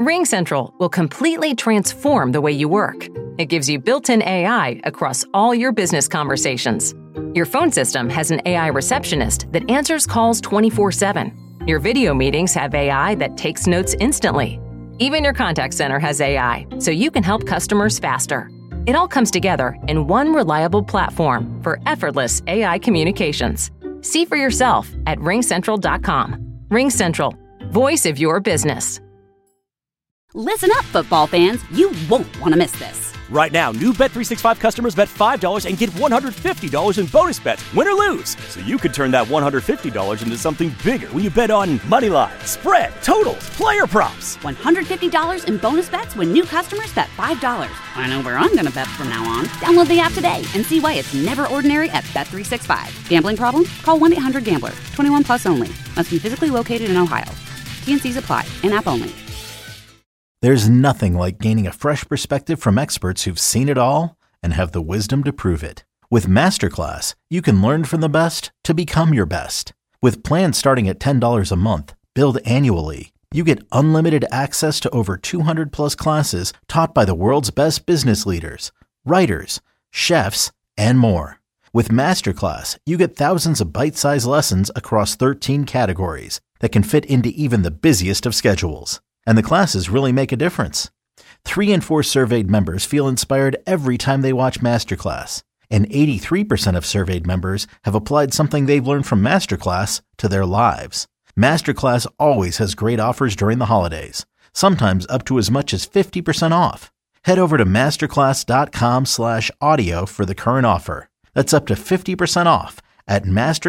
RingCentral will completely transform the way you work. It gives you built-in AI across all your business conversations. Your phone system has an AI receptionist that answers calls 24/7. Your video meetings have AI that takes notes instantly. Even your contact center has AI, so you can help customers faster. It all comes together in one reliable platform for effortless AI communications. See for yourself at ringcentral.com. RingCentral, voice of your business. Listen up, football fans. You won't want to miss this. Right now, new Bet365 customers bet $5 and get $150 in bonus bets, win or lose. So you could turn that $150 into something bigger when you bet on moneyline, spread, totals, player props. $150 in bonus bets when new customers bet $5. I know where I'm going to bet from now on. Download the app today and see why it's never ordinary at Bet365. Gambling problem? Call 1-800-GAMBLER. 21 plus only. Must be physically located in Ohio. T&Cs apply. In-app only. There's nothing like gaining a fresh perspective from experts who've seen it all and have the wisdom to prove it. With Masterclass, you can learn from the best to become your best. With plans starting at $10 a month, billed annually, you get unlimited access to over 200 plus classes taught by the world's best business leaders, writers, chefs, and more. With Masterclass, you get thousands of bite-sized lessons across 13 categories that can fit into even the busiest of schedules. And the classes really make a difference. 3 in 4 surveyed members feel inspired every time they watch Masterclass. And 83% of surveyed members have applied something they've learned from Masterclass to their lives. Masterclass always has great offers during the holidays, sometimes up to as much as 50% off. Head over to masterclass.com/audio for the current offer. That's up to 50% off at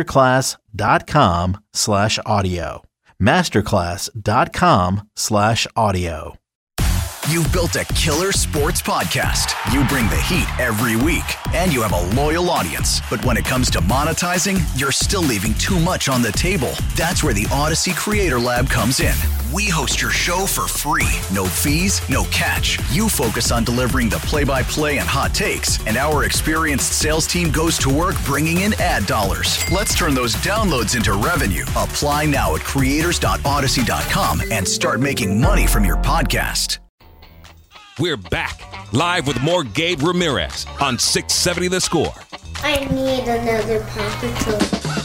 masterclass.com/audio. masterclass.com/audio. You've built a killer sports podcast. You bring the heat every week, and you have a loyal audience. But when it comes to monetizing, you're still leaving too much on the table. That's where the Odyssey Creator Lab comes in. We host your show for free. No fees, no catch. You focus on delivering the play-by-play and hot takes, and our experienced sales team goes to work bringing in ad dollars. Let's turn those downloads into revenue. Apply now at creators.odyssey.com and start making money from your podcast. We're back, live with more Gabe Ramirez on 670 The Score. I need another popsicle.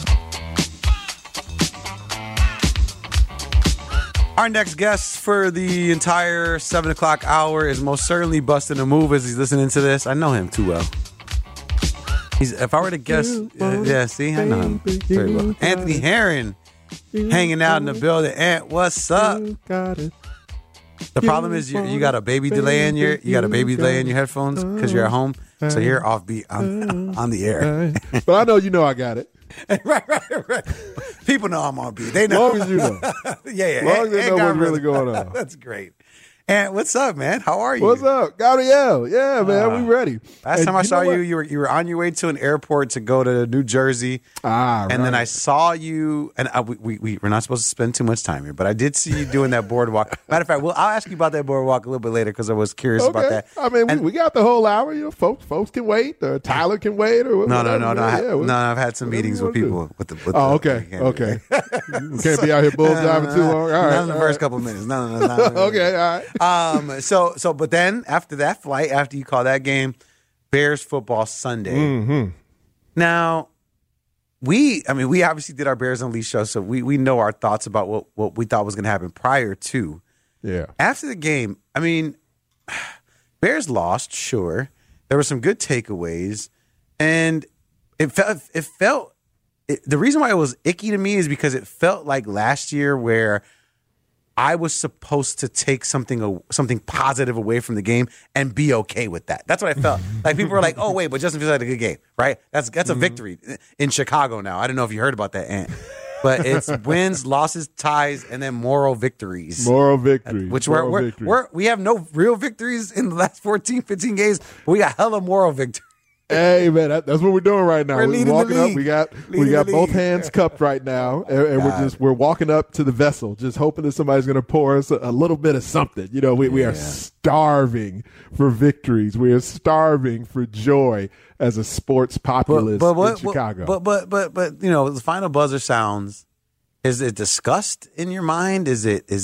Our next guest for the entire 7 o'clock hour is most certainly busting a move as he's listening to this. I know him too well. If I were to guess, see, I know him very well. Anthony Herron hanging out in the building. Ant, what's up? Got it. The problem is you got a baby delay in your headphones because you're at home, so you're offbeat on the air. But I know you know I got it. right. People know I'm on beat. They know. As long as you know. yeah. As long as they know what's really going on. That's great. And what's up, man? How are you? What's up, Gabrielle? Yeah, man, we ready. Last time I saw you, you were on your way to an airport to go to New Jersey. And then I saw you, and we're not supposed to spend too much time here, but I did see you doing that boardwalk. Matter of fact, I'll ask you about that boardwalk a little bit later because I was curious about that. I mean, we got the whole hour. You know, folks can wait. Or Tyler can wait. Or whatever. No. I've had some meetings with people. Okay. You can't be out here bull diving too long. All right. Not in the first couple of minutes. No. Okay, all right. But then after that flight, after you call that game, Bears football Sunday. Mm-hmm. Now, we obviously did our Bears Unleashed show, so we know our thoughts about what we thought was going to happen prior to. Yeah. After the game, I mean, Bears lost, sure. There were some good takeaways, and it felt the reason why it was icky to me is because it felt like last year where I was supposed to take something positive away from the game and be okay with that. That's what I felt. Like people were like, "Oh wait, but Justin Fields had a good game, right?" That's a victory in Chicago now. I don't know if you heard about that, Ant, but it's wins, losses, ties, and then moral victories. Moral victory. Which we have no real victories in the last 14, 15 games, but we got hella moral victories. Hey man, that's what we're doing right now. We're walking up. We got both hands cupped right now, and we're walking up to the vessel, just hoping that somebody's going to pour us a little bit of something. You know, we are starving for victories. We are starving for joy as a sports populace in Chicago. But you know, the final buzzer sounds. Is it disgust in your mind? Is it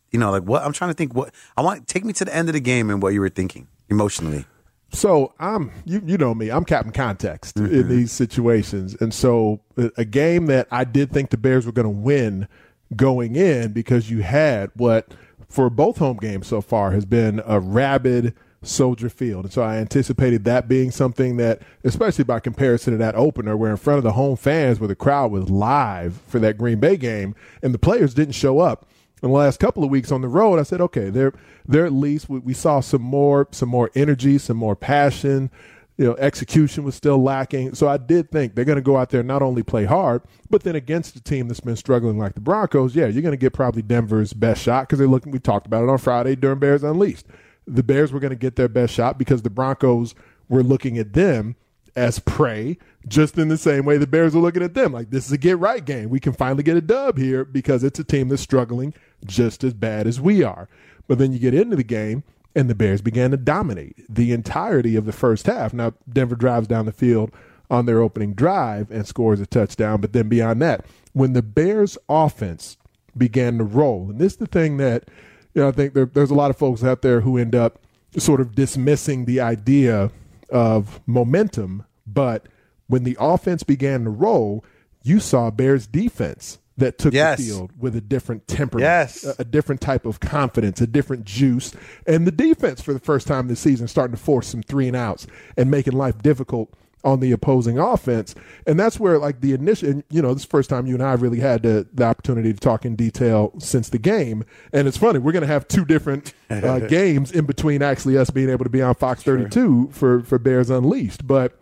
like what I'm trying to think. What I want, take me to the end of the game and what you were thinking emotionally. So you know me, I'm Captain Context in these situations. And so a game that I did think the Bears were going to win going in, because you had what for both home games so far has been a rabid Soldier Field. And so I anticipated that being something that, especially by comparison to that opener where in front of the home fans where the crowd was live for that Green Bay game and the players didn't show up. In the last couple of weeks on the road, I said, okay, they're at least we saw some more energy, some more passion. Execution was still lacking. So I did think they're going to go out there and not only play hard, but then against a team that's been struggling like the Broncos, you're going to get probably Denver's best shot because we talked about it on Friday during Bears Unleashed. The Bears were going to get their best shot because the Broncos were looking at them as prey, just in the same way the Bears are looking at them. Like, this is a get-right game. We can finally get a dub here because it's a team that's struggling just as bad as we are. But then you get into the game, and the Bears began to dominate the entirety of the first half. Now, Denver drives down the field on their opening drive and scores a touchdown. But then beyond that, when the Bears offense began to roll, and this is the thing that I think there's a lot of folks out there who end up sort of dismissing the idea of momentum, but when the offense began to roll, you saw Bears defense that took the field with a different temperament, a different type of confidence, a different juice, and the defense for the first time this season starting to force some 3-and-outs and making life difficult on the opposing offense. And that's where, like, the initial, this is the first time you and I really had the opportunity to talk in detail since the game. And it's funny, we're going to have two different games in between actually us being able to be on Fox 32 for Bears Unleashed. But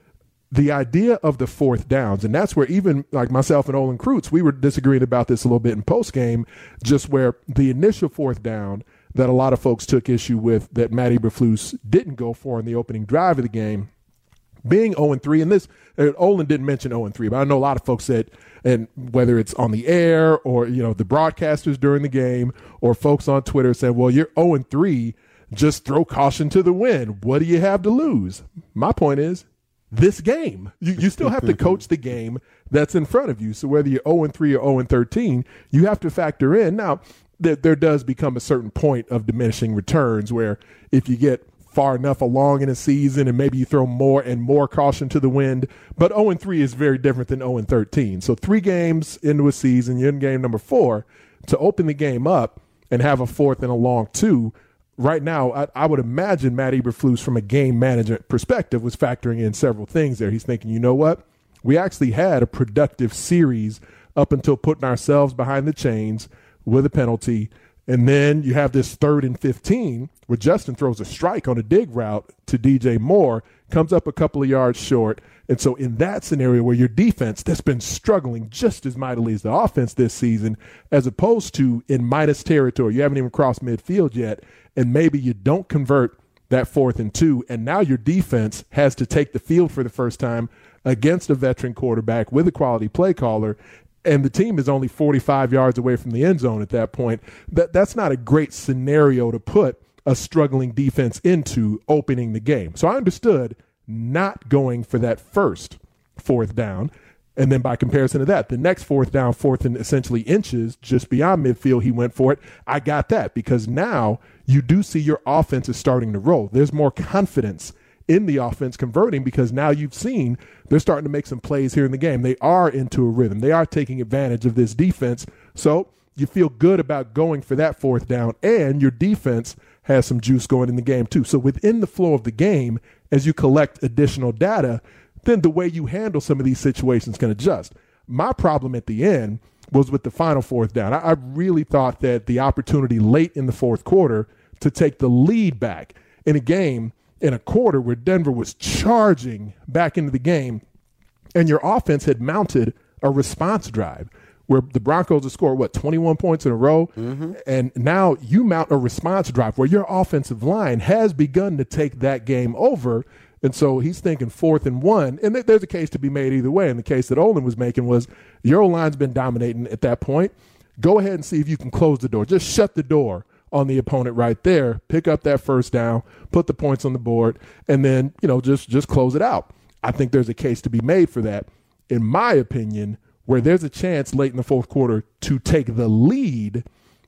the idea of the fourth downs, and that's where even like myself and Olin Kreutz, we were disagreeing about this a little bit in postgame, just where the initial fourth down that a lot of folks took issue with that Matt Eberflus didn't go for in the opening drive of the game, being 0-3, and this, Olin didn't mention 0-3, but I know a lot of folks said, and whether it's on the air or, the broadcasters during the game or folks on Twitter said, well, you're 0-3, just throw caution to the wind. What do you have to lose? My point is, this game, you still have to coach the game that's in front of you. So whether you're 0-3 or 0-13, you have to factor in. Now, there does become a certain point of diminishing returns where if you get far enough along in a season and maybe you throw more and more caution to the wind. But 0-3 is very different than 0-13. So 3 games into a season, you're in game number 4, to open the game up and have a fourth and a long 2. Right now, I would imagine Matt Eberflus, from a game management perspective, was factoring in several things there. He's thinking, you know what? We actually had a productive series up until putting ourselves behind the chains with a penalty. And then you have this 3rd and 15 where Justin throws a strike on a dig route to DJ Moore, comes up a couple of yards short. And so in that scenario where your defense that's been struggling just as mightily as the offense this season, as opposed to in minus territory, you haven't even crossed midfield yet, and maybe you don't convert that 4th and 2, and now your defense has to take the field for the first time against a veteran quarterback with a quality play caller, and the team is only 45 yards away from the end zone at that point. That's not a great scenario to put a struggling defense into opening the game. So I understood not going for that first 4th down. And then by comparison to that, the next 4th down, 4th and essentially inches, just beyond midfield, he went for it. I got that because now you do see your offense is starting to roll. There's more confidence in the offense converting because now you've seen they're starting to make some plays here in the game. They are into a rhythm. They are taking advantage of this defense. So you feel good about going for that 4th down, and your defense has some juice going in the game too. So within the flow of the game, as you collect additional data, then the way you handle some of these situations can adjust. My problem at the end was with the final 4th down. I really thought that the opportunity late in the 4th quarter to take the lead back in a game in a quarter where Denver was charging back into the game and your offense had mounted a response drive where the Broncos have scored, 21 points in a row? Mm-hmm. And now you mount a response drive where your offensive line has begun to take that game over. And so he's thinking 4th and 1. And there's a case to be made either way. And the case that Olin was making was your O-line's been dominating at that point. Go ahead and see if you can close the door. Just shut the door on the opponent right there. Pick up that 1st down, put the points on the board, and then, just close it out. I think there's a case to be made for that. In my opinion, where there's a chance late in the 4th quarter to take the lead,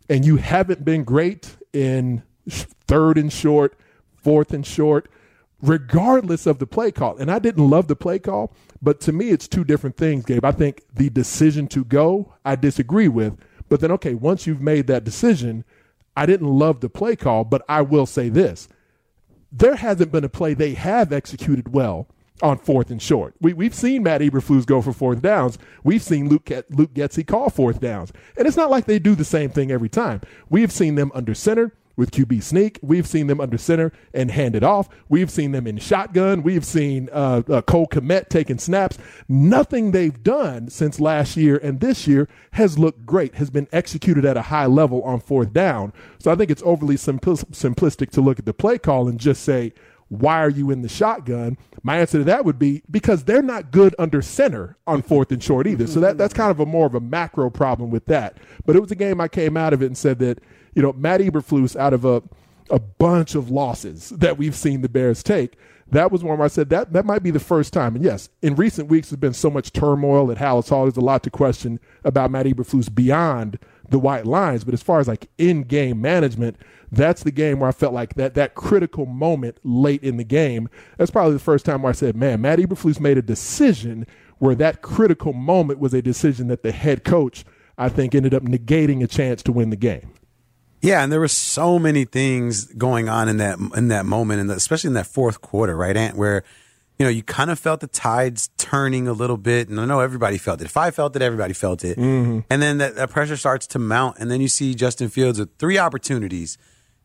and you haven't been great in third and short, fourth and short, regardless of the play call. And I didn't love the play call, but to me, it's two different things, Gabe. I think the decision to go, I disagree with. But then, okay, once you've made that decision, I didn't love the play call, but I will say this. There hasn't been a play they have executed well on fourth and short. We've seen Matt Eberflus go for fourth downs. We've seen Luke Getsy call fourth downs. And it's not like they do the same thing every time. We've seen them under center with QB sneak. We've seen them under center and hand it off. We've seen them in shotgun. We've seen Cole Kmet taking snaps. Nothing they've done since last year and this year has looked great, has been executed at a high level on fourth down. So I think it's overly simplistic to look at the play call and just say, why are you in the shotgun? My answer to that would be because they're not good under center on fourth and short either. So that's kind of more of a macro problem with that. But it was a game I came out of it and said that, Matt Eberflus, out of a bunch of losses that we've seen the Bears take, that was one where I said that might be the first time. And yes, in recent weeks, there's been so much turmoil at Halas Hall. There's a lot to question about Matt Eberflus beyond the white lines. But as far as like in-game management, that's the game where I felt like that critical moment late in the game. That's probably the first time where I said, man, Matt Eberflus made a decision where that critical moment was a decision that the head coach, I think, ended up negating a chance to win the game. Yeah, and there were so many things going on in that moment, and especially in that fourth quarter, right, Ant, where you kind of felt the tides turning a little bit, and I know everybody felt it. If I felt it, everybody felt it. Mm-hmm. And then that pressure starts to mount, and then you see Justin Fields with 3 opportunities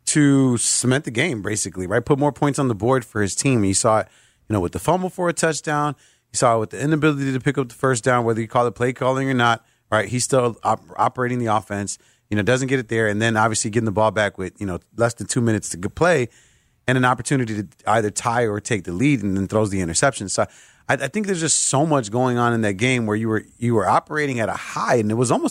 to cement the game, basically, right? Put more points on the board for his team. And you saw it, with the fumble for a touchdown. You saw it with the inability to pick up the first down, whether you call it play calling or not, right? He's still operating the offense. Doesn't get it there, and then obviously getting the ball back with, less than 2 minutes to play and an opportunity to either tie or take the lead, and then throws the interception. So I think there's just so much going on in that game where you were operating at a high, and it was it was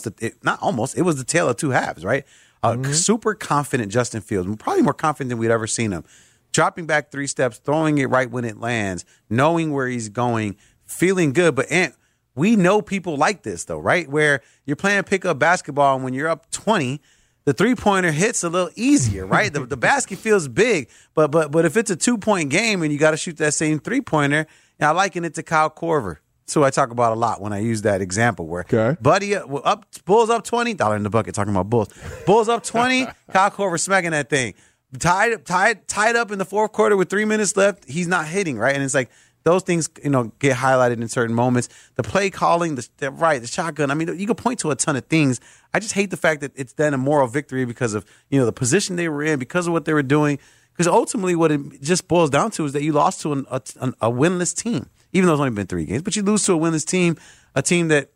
the tale of two halves, right? Super confident Justin Fields, probably more confident than we'd ever seen him, dropping back 3 steps, throwing it right when it lands, knowing where he's going, feeling good. But we know people like this, though, right? Where you're playing pickup basketball, and when you're up 20, the 3-pointer hits a little easier, right? the basket feels big, but if it's a 2-point game and you got to shoot that same 3-pointer, I liken it to Kyle Korver. So I talk about a lot when I use that example where Buddy Bulls up 20, $1 in the bucket, talking about Bulls. Bulls up 20, Kyle Korver smacking that thing. Tied up in the fourth quarter with 3 minutes left, he's not hitting, right? And it's like, those things, get highlighted in certain moments. The play calling, the shotgun. I mean, you can point to a ton of things. I just hate the fact that it's then a moral victory because of, the position they were in, because of what they were doing. Because ultimately what it just boils down to is that you lost to a winless team, even though it's only been 3 games. But you lose to a winless team, a team that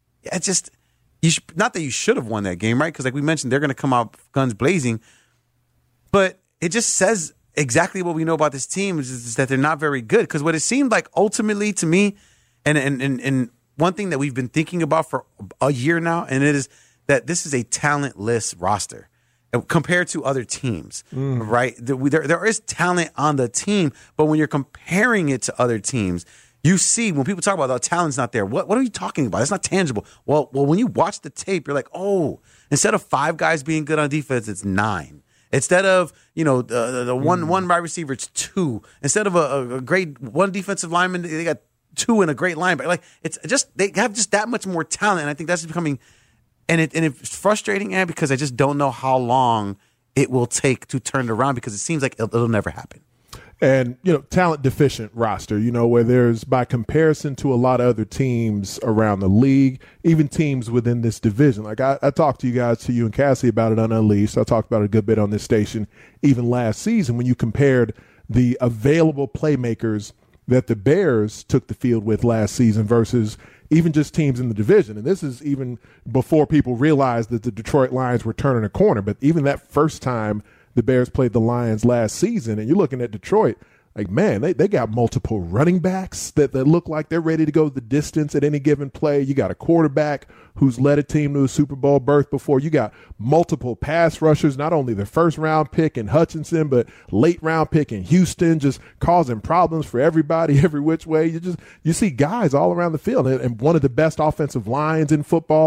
not that you should have won that game, right? Because like we mentioned, they're going to come out guns blazing. But it just says exactly what we know about this team is that they're not very good. Because what it seemed like ultimately to me, and one thing that we've been thinking about for a year now, and it is that this is a talentless roster compared to other teams, right? There is talent on the team, but when you're comparing it to other teams, you see when people talk about the talent's not there. What are you talking about? It's not tangible. Well, when you watch the tape, you're like, oh, instead of 5 guys being good on defense, it's 9. Instead of, the one wide receiver, it's 2. Instead of a great one defensive lineman, they got 2 and a great linebacker. Like, it's just, they have just that much more talent. And I think that's becoming, and it's frustrating, because I just don't know how long it will take to turn it around, because it seems like it'll never happen. And, talent deficient roster, where there's, by comparison to a lot of other teams around the league, even teams within this division. Like I talked to you and Cassie about it on Unleashed. I talked about it a good bit on this station, even last season, when you compared the available playmakers that the Bears took the field with last season versus even just teams in the division. And this is even before people realized that the Detroit Lions were turning a corner. But even that first time the Bears played the Lions last season, and you're looking at Detroit, like, man, they got multiple running backs that look like they're ready to go the distance at any given play. You got a quarterback who's led a team to a Super Bowl berth before. You got multiple pass rushers, not only the first-round pick in Hutchinson, but late-round pick in Houston, just causing problems for everybody every which way. You see guys all around the field, and one of the best offensive lines in football.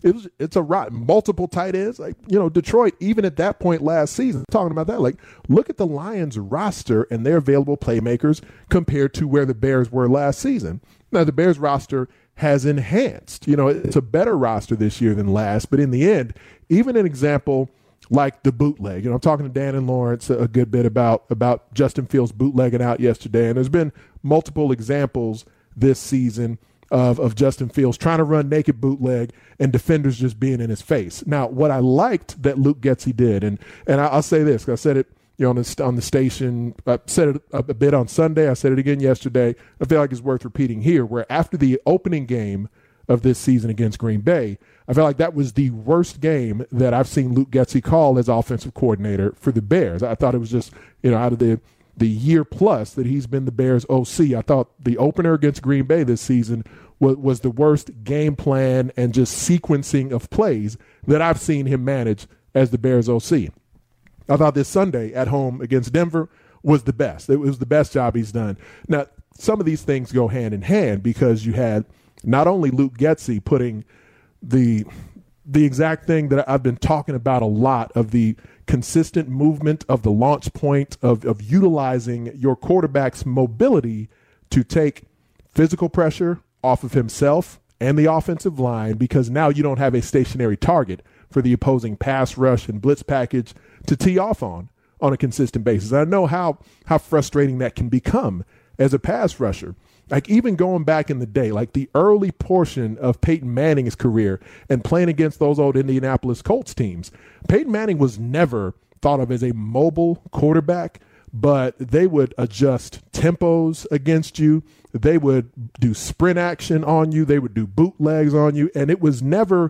It's a rot. Multiple tight ends. Like, Detroit, even at that point last season, talking about that, like, look at the Lions roster and their available playmakers compared to where the Bears were last season. Now, the Bears roster has enhanced. It's a better roster this year than last, but in the end, even an example like the bootleg, I'm talking to Dan and Lawrence a good bit about Justin Fields bootlegging out yesterday, and there's been multiple examples this season of Justin Fields trying to run naked bootleg and defenders just being in his face. Now, what I liked that Luke Getsy did, and I'll say this, 'cause I said it on the station, I said it a bit on Sunday, I said it again yesterday, I feel like it's worth repeating here, where after the opening game of this season against Green Bay, I felt like that was the worst game that I've seen Luke Getsy call as offensive coordinator for the Bears. I thought it was just, out of the year plus that he's been the Bears OC, I thought the opener against Green Bay this season was the worst game plan and just sequencing of plays that I've seen him manage as the Bears OC. I thought this Sunday at home against Denver was the best. It was the best job he's done. Now, some of these things go hand in hand because you had not only Luke Getsy putting the exact thing that I've been talking about a lot of the consistent movement of the launch point of utilizing your quarterback's mobility to take physical pressure off of himself and the offensive line, because now you don't have a stationary target for the opposing pass rush and blitz package to tee off on a consistent basis. I know how frustrating that can become as a pass rusher. Like, even going back in the day, like the early portion of Peyton Manning's career and playing against those old Indianapolis Colts teams, Peyton Manning was never thought of as a mobile quarterback, but they would adjust tempos against you. They would do sprint action on you. They would do bootlegs on you. And there was never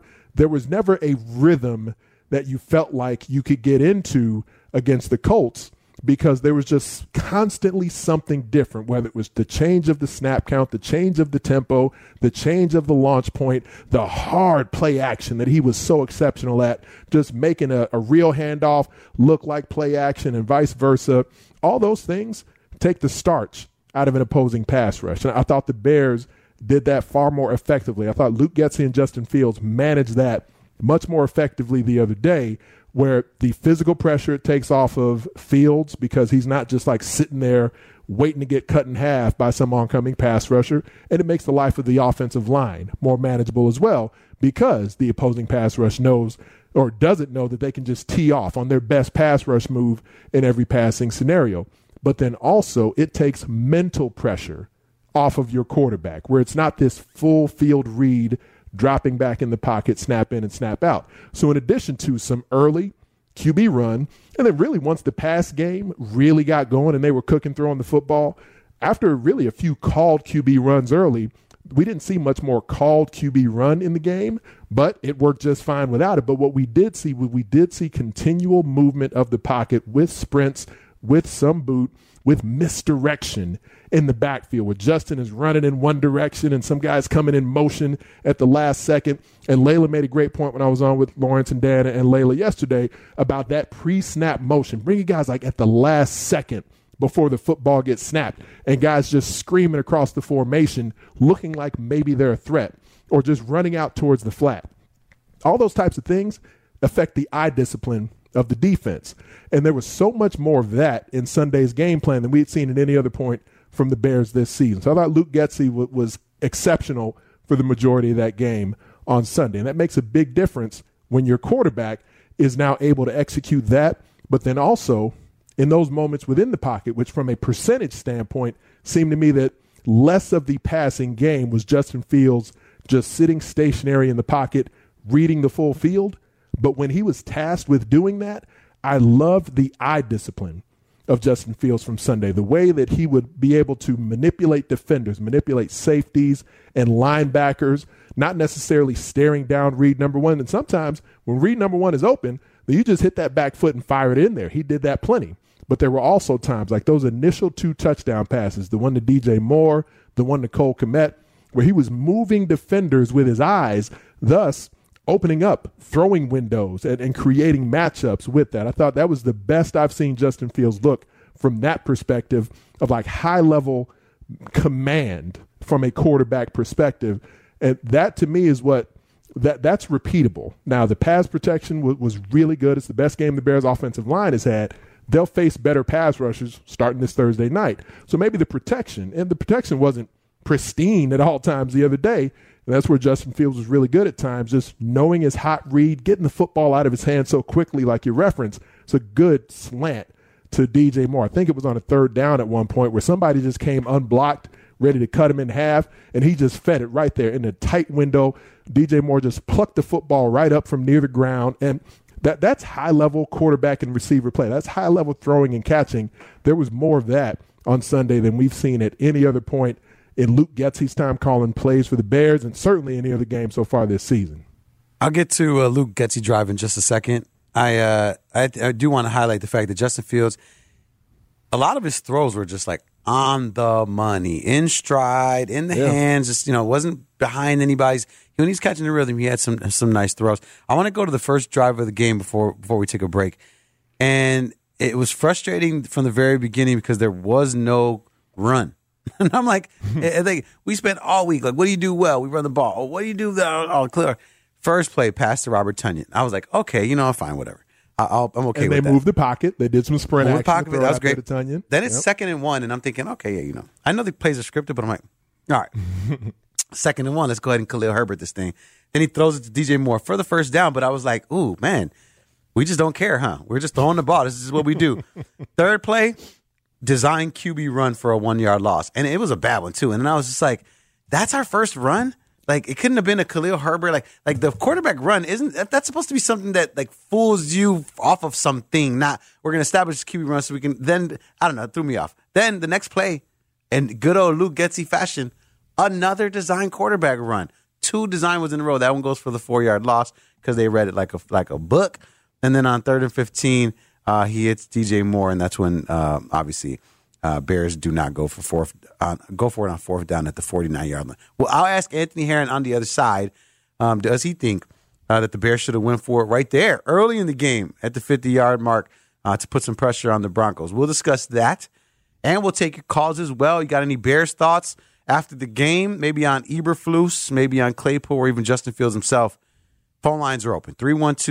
a rhythm that you felt like you could get into against the Colts, because there was just constantly something different, whether it was the change of the snap count, the change of the tempo, the change of the launch point, the hard play action that he was so exceptional at, just making a real handoff look like play action and vice versa. All those things take the starch out of an opposing pass rush. And I thought the Bears did that far more effectively. I thought Luke Getsy and Justin Fields managed that much more effectively the other day, where the physical pressure it takes off of Fields, because he's not just like sitting there waiting to get cut in half by some oncoming pass rusher, and it makes the life of the offensive line more manageable as well, because the opposing pass rush knows or doesn't know that they can just tee off on their best pass rush move in every passing scenario. But then also it takes mental pressure off of your quarterback, where it's not this full field read, dropping back in the pocket, snap in and snap out. So in addition to some early QB run, and then really once the pass game really got going and they were cooking, throwing the football, after really a few called QB runs early, we didn't see much more called QB run in the game, but it worked just fine without it. But what we did see continual movement of the pocket with sprints, with some boot, with misdirection in the backfield, where Justin is running in one direction and some guys coming in motion at the last second. And Layla made a great point when I was on with Lawrence and Dan and Layla yesterday about that pre-snap motion, bringing guys like at the last second before the football gets snapped, and guys just screaming across the formation, looking like maybe they're a threat, or just running out towards the flat. All those types of things affect the eye discipline of the defense. And there was so much more of that in Sunday's game plan than we had seen at any other point from the Bears this season. So I thought Luke Getsy was exceptional for the majority of that game on Sunday. And that makes a big difference when your quarterback is now able to execute that, but then also in those moments within the pocket, which from a percentage standpoint seemed to me that less of the passing game was Justin Fields just sitting stationary in the pocket, reading the full field. But when he was tasked with doing that, I loved the eye discipline of Justin Fields from Sunday, the way that he would be able to manipulate defenders, manipulate safeties and linebackers, not necessarily staring down read number one. And sometimes when read number one is open, then you just hit that back foot and fire it in there. He did that plenty. But there were also times like those initial 2 touchdown passes, the one to DJ Moore, the one to Cole Kmet, where he was moving defenders with his eyes, thus opening up throwing windows and creating matchups with that. I thought that was the best I've seen Justin Fields look from that perspective of like high-level command from a quarterback perspective. And that to me is what That's repeatable. Now, the pass protection was really good. It's the best game the Bears offensive line has had. They'll face better pass rushers starting this Thursday night. So maybe the protection wasn't pristine at all times the other day. And that's where Justin Fields was really good at times, just knowing his hot read, getting the football out of his hand so quickly, like you referenced. It's a good slant to DJ Moore. I think it was on a third down at one point where somebody just came unblocked, ready to cut him in half, and he just fed it right there in a tight window. DJ Moore just plucked the football right up from near the ground, and that's high-level quarterback and receiver play. That's high-level throwing and catching. There was more of that on Sunday than we've seen at any other point in Luke Getsy's time calling plays for the Bears, and certainly any other game so far this season. I'll get to Luke Getsy drive in just a second. I do want to highlight the fact that Justin Fields, a lot of his throws were just like on the money, in stride, in the hands, just, wasn't behind anybody's. When he's catching the rhythm, he had some nice throws. I want to go to the first drive of the game before we take a break. And it was frustrating from the very beginning because there was no run. And I'm like, we spent all week, like, what do you do well? We run the ball. Oh, what do you do? Oh, clear. First play, pass to Robert Tonyan. I was like, okay, fine, whatever. I'm okay and with that. They moved the pocket. They did some sprint action. Pocket, that was great. Then it's 2nd and 1, and I'm thinking, okay, I know the plays are scripted, but I'm like, all right, 2nd and 1, let's go ahead and Khalil Herbert this thing. Then he throws it to DJ Moore for the first down, but I was like, ooh, man, we just don't care, huh? We're just throwing the ball. This is what we do. Third play, design QB run for a 1-yard loss, and it was a bad one too. And then I was just like, that's our first run? Like, it couldn't have been a Khalil Herbert. Like the quarterback run that's supposed to be something that like fools you off of something. Not we're gonna establish QB run so we can then, I don't know, it threw me off. Then the next play, in good old Luke Getsy fashion, another design quarterback run. 2 design was in a row. That one goes for the 4-yard loss because they read it like a book. And then on 3rd and 15, he hits DJ Moore, and that's when obviously Bears do not go for it on 4th down at the 49-yard line. Well, I'll ask Anthony Herron on the other side. Does he think that the Bears should have went for it right there early in the game at the 50-yard mark to put some pressure on the Broncos? We'll discuss that, and we'll take your calls as well. You got any Bears thoughts after the game? Maybe on Eberflus, maybe on Claypool, or even Justin Fields himself. Phone lines are open.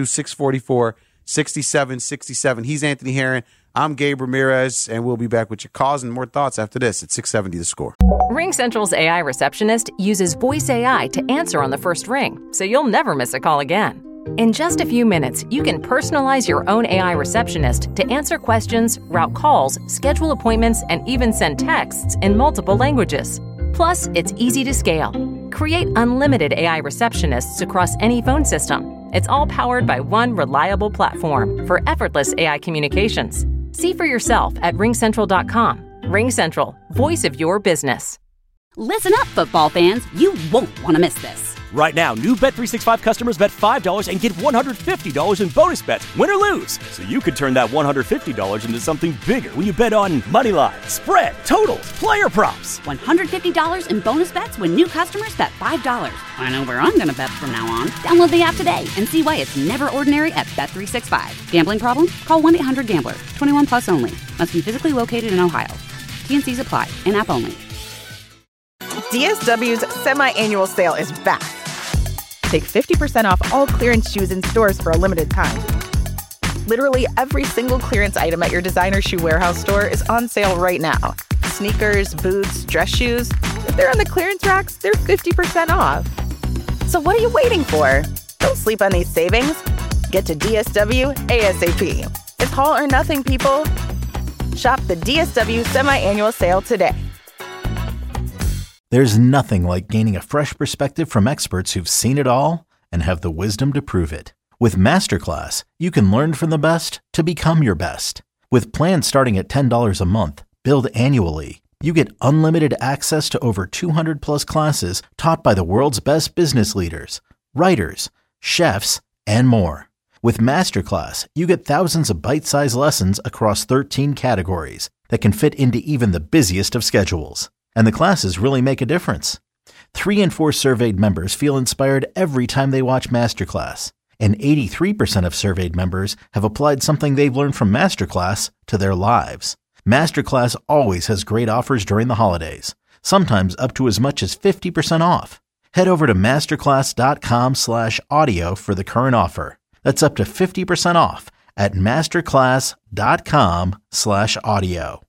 312-644-6767. He's Anthony Herron. I'm Gabe Ramirez, and we'll be back with your calls and more thoughts after this at 670 The Score. RingCentral's AI receptionist uses voice AI to answer on the first ring, so you'll never miss a call again. In just a few minutes, you can personalize your own AI receptionist to answer questions, route calls, schedule appointments, and even send texts in multiple languages. Plus, it's easy to scale. Create unlimited AI receptionists across any phone system. It's all powered by one reliable platform for effortless AI communications. See for yourself at ringcentral.com. RingCentral, voice of your business. Listen up, football fans. You won't want to miss this. Right now, new Bet365 customers bet $5 and get $150 in bonus bets, win or lose. So you could turn that $150 into something bigger when you bet on moneyline, spread, totals, player props. $150 in bonus bets when new customers bet $5. I know where I'm going to bet from now on. Download the app today and see why it's never ordinary at Bet365. Gambling problem? Call 1-800-GAMBLER. 21 plus only. Must be physically located in Ohio. T&Cs apply. In-app only. DSW's semi-annual sale is back. Take 50% off all clearance shoes in stores for a limited time. Literally every single clearance item at your designer shoe warehouse store is on sale right now. Sneakers, boots, dress shoes. If they're on the clearance racks, they're 50% off. So what are you waiting for? Don't sleep on these savings. Get to DSW ASAP. It's all or nothing, people. Shop the DSW semi-annual sale today. There's nothing like gaining a fresh perspective from experts who've seen it all and have the wisdom to prove it. With Masterclass, you can learn from the best to become your best. With plans starting at $10 a month, billed annually, you get unlimited access to over 200 plus classes taught by the world's best business leaders, writers, chefs, and more. With Masterclass, you get thousands of bite-sized lessons across 13 categories that can fit into even the busiest of schedules. And the classes really make a difference. 3 in 4 surveyed members feel inspired every time they watch Masterclass. And 83% of surveyed members have applied something they've learned from Masterclass to their lives. Masterclass always has great offers during the holidays, sometimes up to as much as 50% off. Head over to masterclass.com/audio for the current offer. That's up to 50% off at masterclass.com/audio.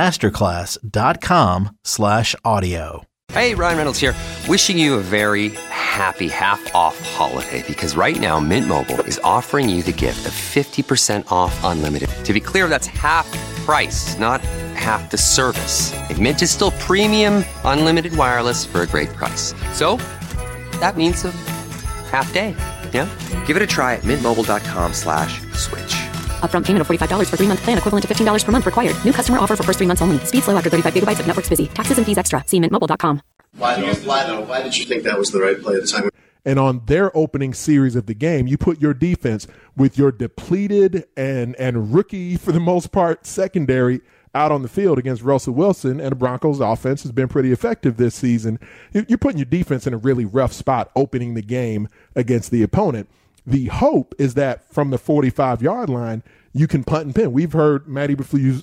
masterclass.com/audio. Hey, Ryan Reynolds here. Wishing you a very happy half-off holiday, because right now Mint Mobile is offering you the gift of 50% off unlimited. To be clear, that's half price, not half the service. Like, Mint is still premium unlimited wireless for a great price. So that means a half day. Yeah? Give it a try at mintmobile.com/switch. Upfront payment of $45 for 3-month plan, equivalent to $15 per month required. New customer offer for first 3 months only. Speed slow after 35 gigabytes if network's busy. Taxes and fees extra. See mintmobile.com. Why did you think that was the right play at the time? And on their opening series of the game, you put your defense with your depleted and rookie, for the most part, secondary out on the field against Russell Wilson, and the Broncos' offense has been pretty effective this season. You're putting your defense in a really rough spot opening the game against the opponent. The hope is that from the 45-yard line, you can punt and pin. We've heard Matty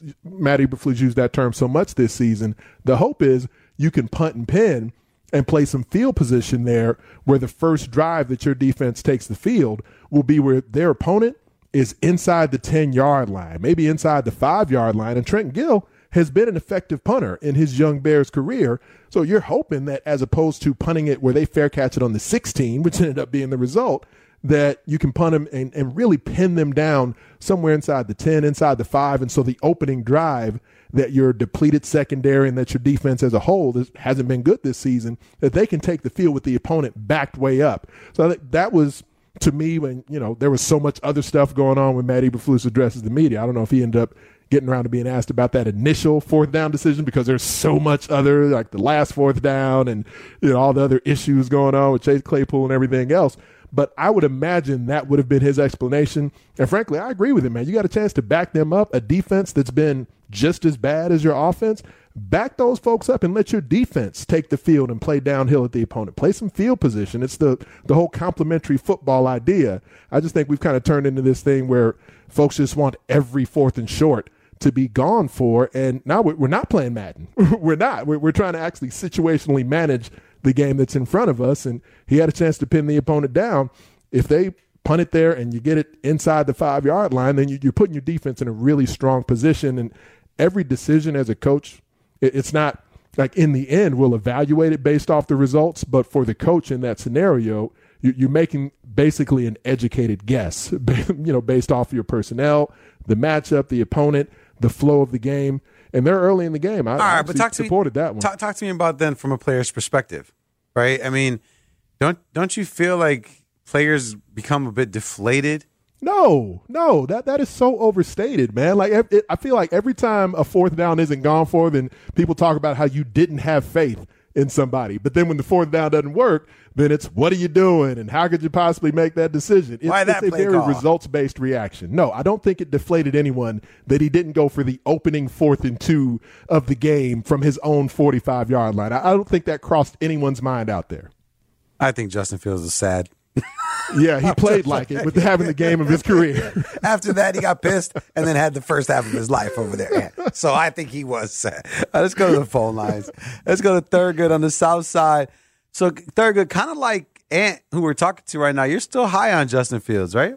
Eberflus use that term so much this season. The hope is you can punt and pin and play some field position there, where the first drive that your defense takes the field will be where their opponent is inside the 10-yard line, maybe inside the 5-yard line. And Trent Gill has been an effective punter in his young Bears career. So you're hoping that, as opposed to punting it where they fair catch it on the 16, which ended up being the result, that you can punt them and really pin them down somewhere inside the 10, inside the 5. And so the opening drive, that your depleted secondary and that your defense as a whole hasn't been good this season, that they can take the field with the opponent backed way up. So I think that was, to me, when, there was so much other stuff going on when Matt Eberflus addresses the media. I don't know if he ended up getting around to being asked about that initial fourth down decision, because there's so much other, like the last fourth down and all the other issues going on with Chase Claypool and everything else. But I would imagine that would have been his explanation. And frankly, I agree with him, man. You got a chance to back them up, a defense that's been just as bad as your offense. Back those folks up and let your defense take the field and play downhill at the opponent. Play some field position. It's the whole complementary football idea. I just think we've kind of turned into this thing where folks just want every fourth and short to be gone for. And now we're not playing Madden. We're not. We're trying to actually situationally manage the game that's in front of us. And he had a chance to pin the opponent down. If they punt it there and you get it inside the 5-yard line, then you're putting your defense in a really strong position. And every decision as a coach, it's not like in the end we'll evaluate it based off the results, but for the coach in that scenario, you're making basically an educated guess, based off your personnel, the matchup, the opponent, the flow of the game. And they're early in the game. I supported that one. Talk to me about then from a player's perspective, right? I mean, don't you feel like players become a bit deflated? No, that is so overstated, man. Like I feel like every time a fourth down isn't gone for, then people talk about how you didn't have faith in somebody. But then when the fourth down doesn't work, then it's, what are you doing and how could you possibly make that decision? It's a very results-based reaction. No, I don't think it deflated anyone that he didn't go for the opening 4th and 2 of the game from his own 45-yard line. I don't think that crossed anyone's mind out there. I think Justin Fields is sad. Yeah, he played like it with having the game of his career. After that, he got pissed and then had the first half of his life over there. So I think he was sad. Let's go to the phone lines. Let's go to Thurgood on the south side. So Thurgood, kind of like Ant, who we're talking to right now, you're still high on Justin Fields, right?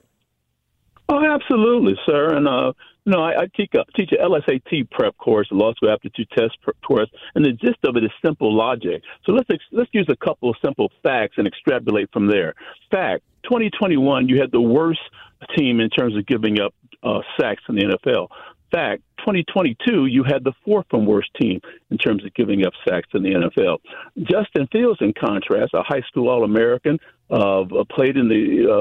Oh, absolutely, sir. And I teach an LSAT prep course, a law school aptitude test course, and the gist of it is simple logic. So let's use a couple of simple facts and extrapolate from there. Fact: 2021, you had the worst team in terms of giving up sacks in the NFL. Fact: 2022, you had the 4th from worst team in terms of giving up sacks in the NFL. Justin Fields, in contrast, a high school All-American, played in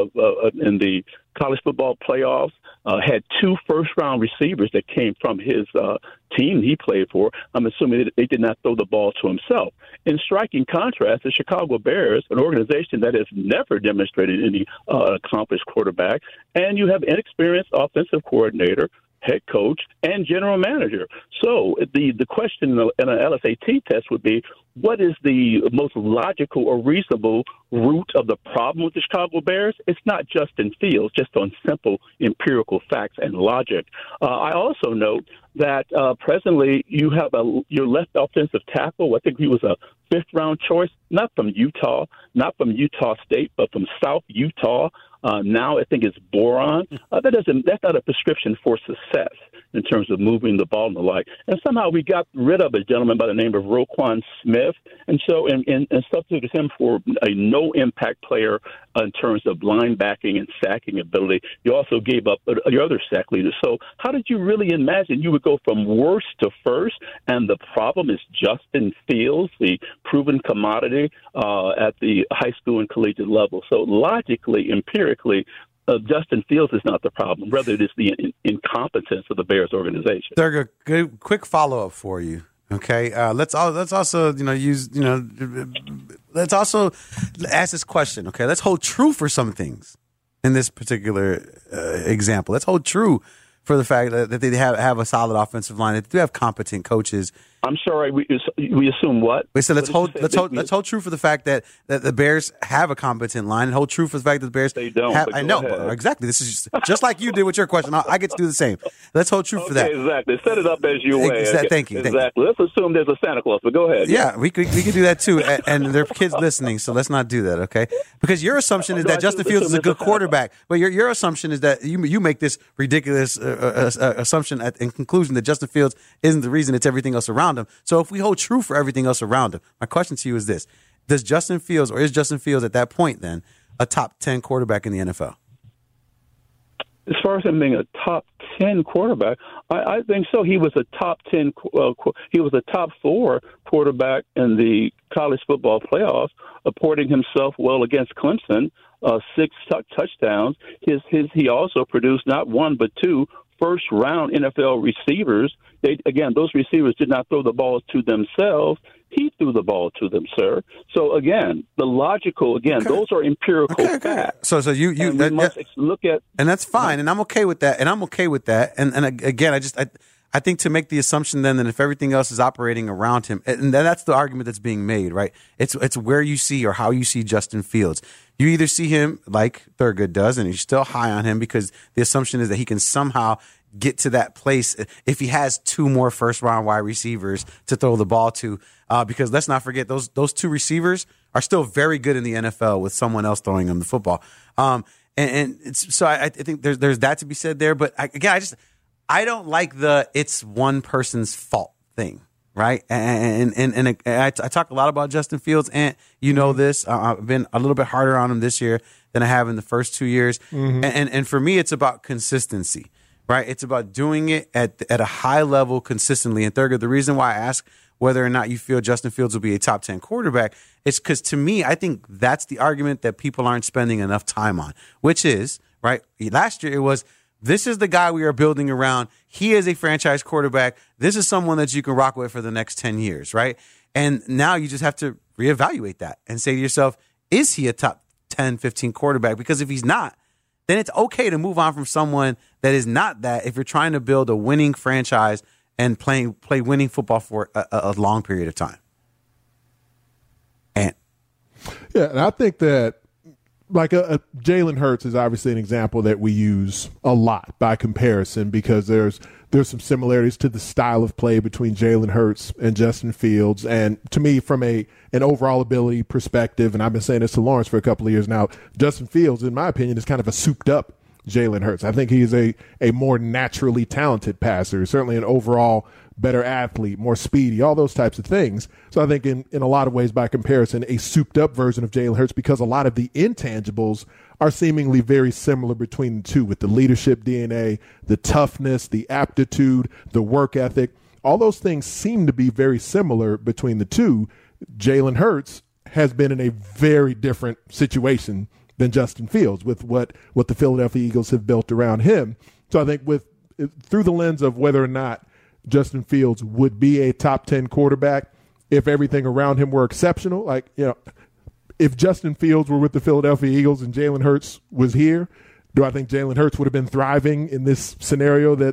the college football playoffs, had 2 first-round receivers that came from his team he played for. I'm assuming that they did not throw the ball to himself. In striking contrast, the Chicago Bears, an organization that has never demonstrated any accomplished quarterback, and you have inexperienced offensive coordinator, head coach, and general manager. So the question in an LSAT test would be, what is the most logical or reasonable root of the problem with the Chicago Bears? It's not Justin Fields, just on simple empirical facts and logic. I also note that presently you have your left offensive tackle. I think he was a fifth-round choice, not from Utah, not from Utah State, but from South Utah. Now I think it's Boron. That's not a prescription for success in terms of moving the ball and the like. And somehow we got rid of a gentleman by the name of Roquan Smith, and so and substituted him for a no-impact player in terms of linebacking and sacking ability. You also gave up your other sack leader. So how did you really imagine you would go from worst to first, and the problem is Justin Fields, the proven commodity at the high school and collegiate level? So logically, empirically, Justin Fields is not the problem. Rather, it is the incompetence of the Bears organization. Thurgood, good quick follow up for you. Okay, let's also let's also ask this question. Okay, let's hold true for some things in this particular example. Let's hold true for the fact that they have a solid offensive line. They do have competent coaches. I'm sorry, we assume what? We said let's hold true for the fact that the Bears have a competent line, and hold true for the fact that the Bears don't. I know exactly. This is just like you did with your question. I get to do the same. Let's hold true for that. Exactly. Set it up as you way. Thank you. Exactly. Let's assume there's a Santa Claus. But go ahead. Yeah, we could do that too. And there are kids listening, so let's not do that. Okay? Because your assumption is that Justin Fields is a good quarterback, but your assumption is that you make this ridiculous assumption in conclusion that Justin Fields isn't the reason. It's everything else around him. So if we hold true for everything else around him, my question to you is this: is Justin Fields at that point then a top 10 quarterback in the NFL? As far as him being a top 10 quarterback, I think so. He was a top 10. He was a top 4 quarterback in the college football playoffs, supporting himself well against Clemson. 6 touchdowns. He also produced not one but 2 first-round NFL receivers. Those receivers did not throw the ball to themselves. He threw the ball to them, sir. So, again, those are empirical facts. So you must look at... And that's fine, and I'm okay with that. And again, I think to make the assumption then that if everything else is operating around him, and that's the argument that's being made, right? It's where you see or how you see Justin Fields. You either see him like Thurgood does, and you're still high on him because the assumption is that he can somehow get to that place if he has 2 more first-round wide receivers to throw the ball to. Because let's not forget, those 2 receivers are still very good in the NFL with someone else throwing them the football. So I think there's that to be said there. But I don't like it's one person's fault thing, right? And I talk a lot about Justin Fields, and you know this. I've been a little bit harder on him this year than I have in the first 2 years. Mm-hmm. And for me, it's about consistency, right? It's about doing it at a high level consistently. And Thurgood, the reason why I ask whether or not you feel Justin Fields will be a top 10 quarterback is because, to me, I think that's the argument that people aren't spending enough time on, which is, right, last year it was, this is the guy we are building around. He is a franchise quarterback. This is someone that you can rock with for the next 10 years, right? And now you just have to reevaluate that and say to yourself, is he a top 10, 15 quarterback? Because if he's not, then it's okay to move on from someone that is not that if you're trying to build a winning franchise and play winning football for a long period of time. And I think that like Jalen Hurts is obviously an example that we use a lot by comparison because there's some similarities to the style of play between Jalen Hurts and Justin Fields. And to me, from an overall ability perspective, and I've been saying this to Lawrence for a couple of years now, Justin Fields, in my opinion, is kind of a souped up Jalen Hurts. I think he's a more naturally talented passer, certainly an overall better athlete, more speedy, all those types of things. So I think in a lot of ways, by comparison, a souped up version of Jalen Hurts, because a lot of the intangibles are seemingly very similar between the two, with the leadership DNA, the toughness, the aptitude, the work ethic. All those things seem to be very similar between the two. Jalen Hurts has been in a very different situation than Justin Fields with what the Philadelphia Eagles have built around him. So I think through the lens of whether or not Justin Fields would be a top 10 quarterback if everything around him were exceptional. Like, if Justin Fields were with the Philadelphia Eagles and Jalen Hurts was here, do I think Jalen Hurts would have been thriving in this scenario that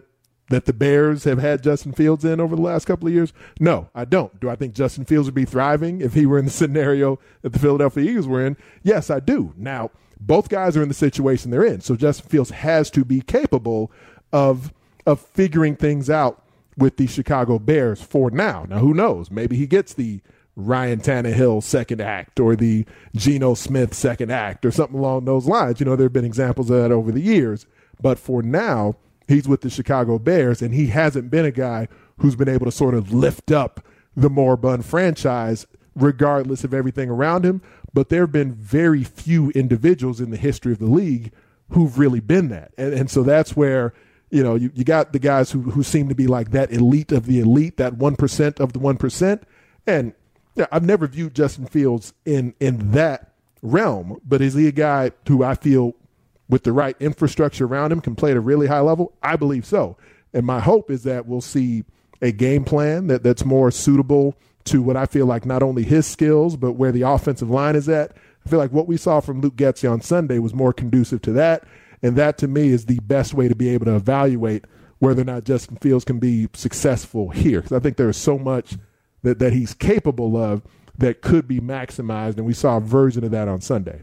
that the Bears have had Justin Fields in over the last couple of years? No, I don't. Do I think Justin Fields would be thriving if he were in the scenario that the Philadelphia Eagles were in? Yes, I do. Now, both guys are in the situation they're in, so Justin Fields has to be capable of figuring things out with the Chicago Bears for now. Now, who knows? Maybe he gets the Ryan Tannehill second act or the Geno Smith second act or something along those lines. There have been examples of that over the years. But for now, he's with the Chicago Bears, and he hasn't been a guy who's been able to sort of lift up the Moribund franchise regardless of everything around him. But there have been very few individuals in the history of the league who've really been that. And so that's where, you got the guys who seem to be like that elite of the elite, that 1% of the 1%. And I've never viewed Justin Fields in that realm, but is he a guy who I feel with the right infrastructure around him can play at a really high level? I believe so. And my hope is that we'll see a game plan that's more suitable to what I feel like not only his skills, but where the offensive line is at. I feel like what we saw from Luke Getsy on Sunday was more conducive to that. And that, to me, is the best way to be able to evaluate whether or not Justin Fields can be successful here. Because I think there is so much that he's capable of that could be maximized, and we saw a version of that on Sunday.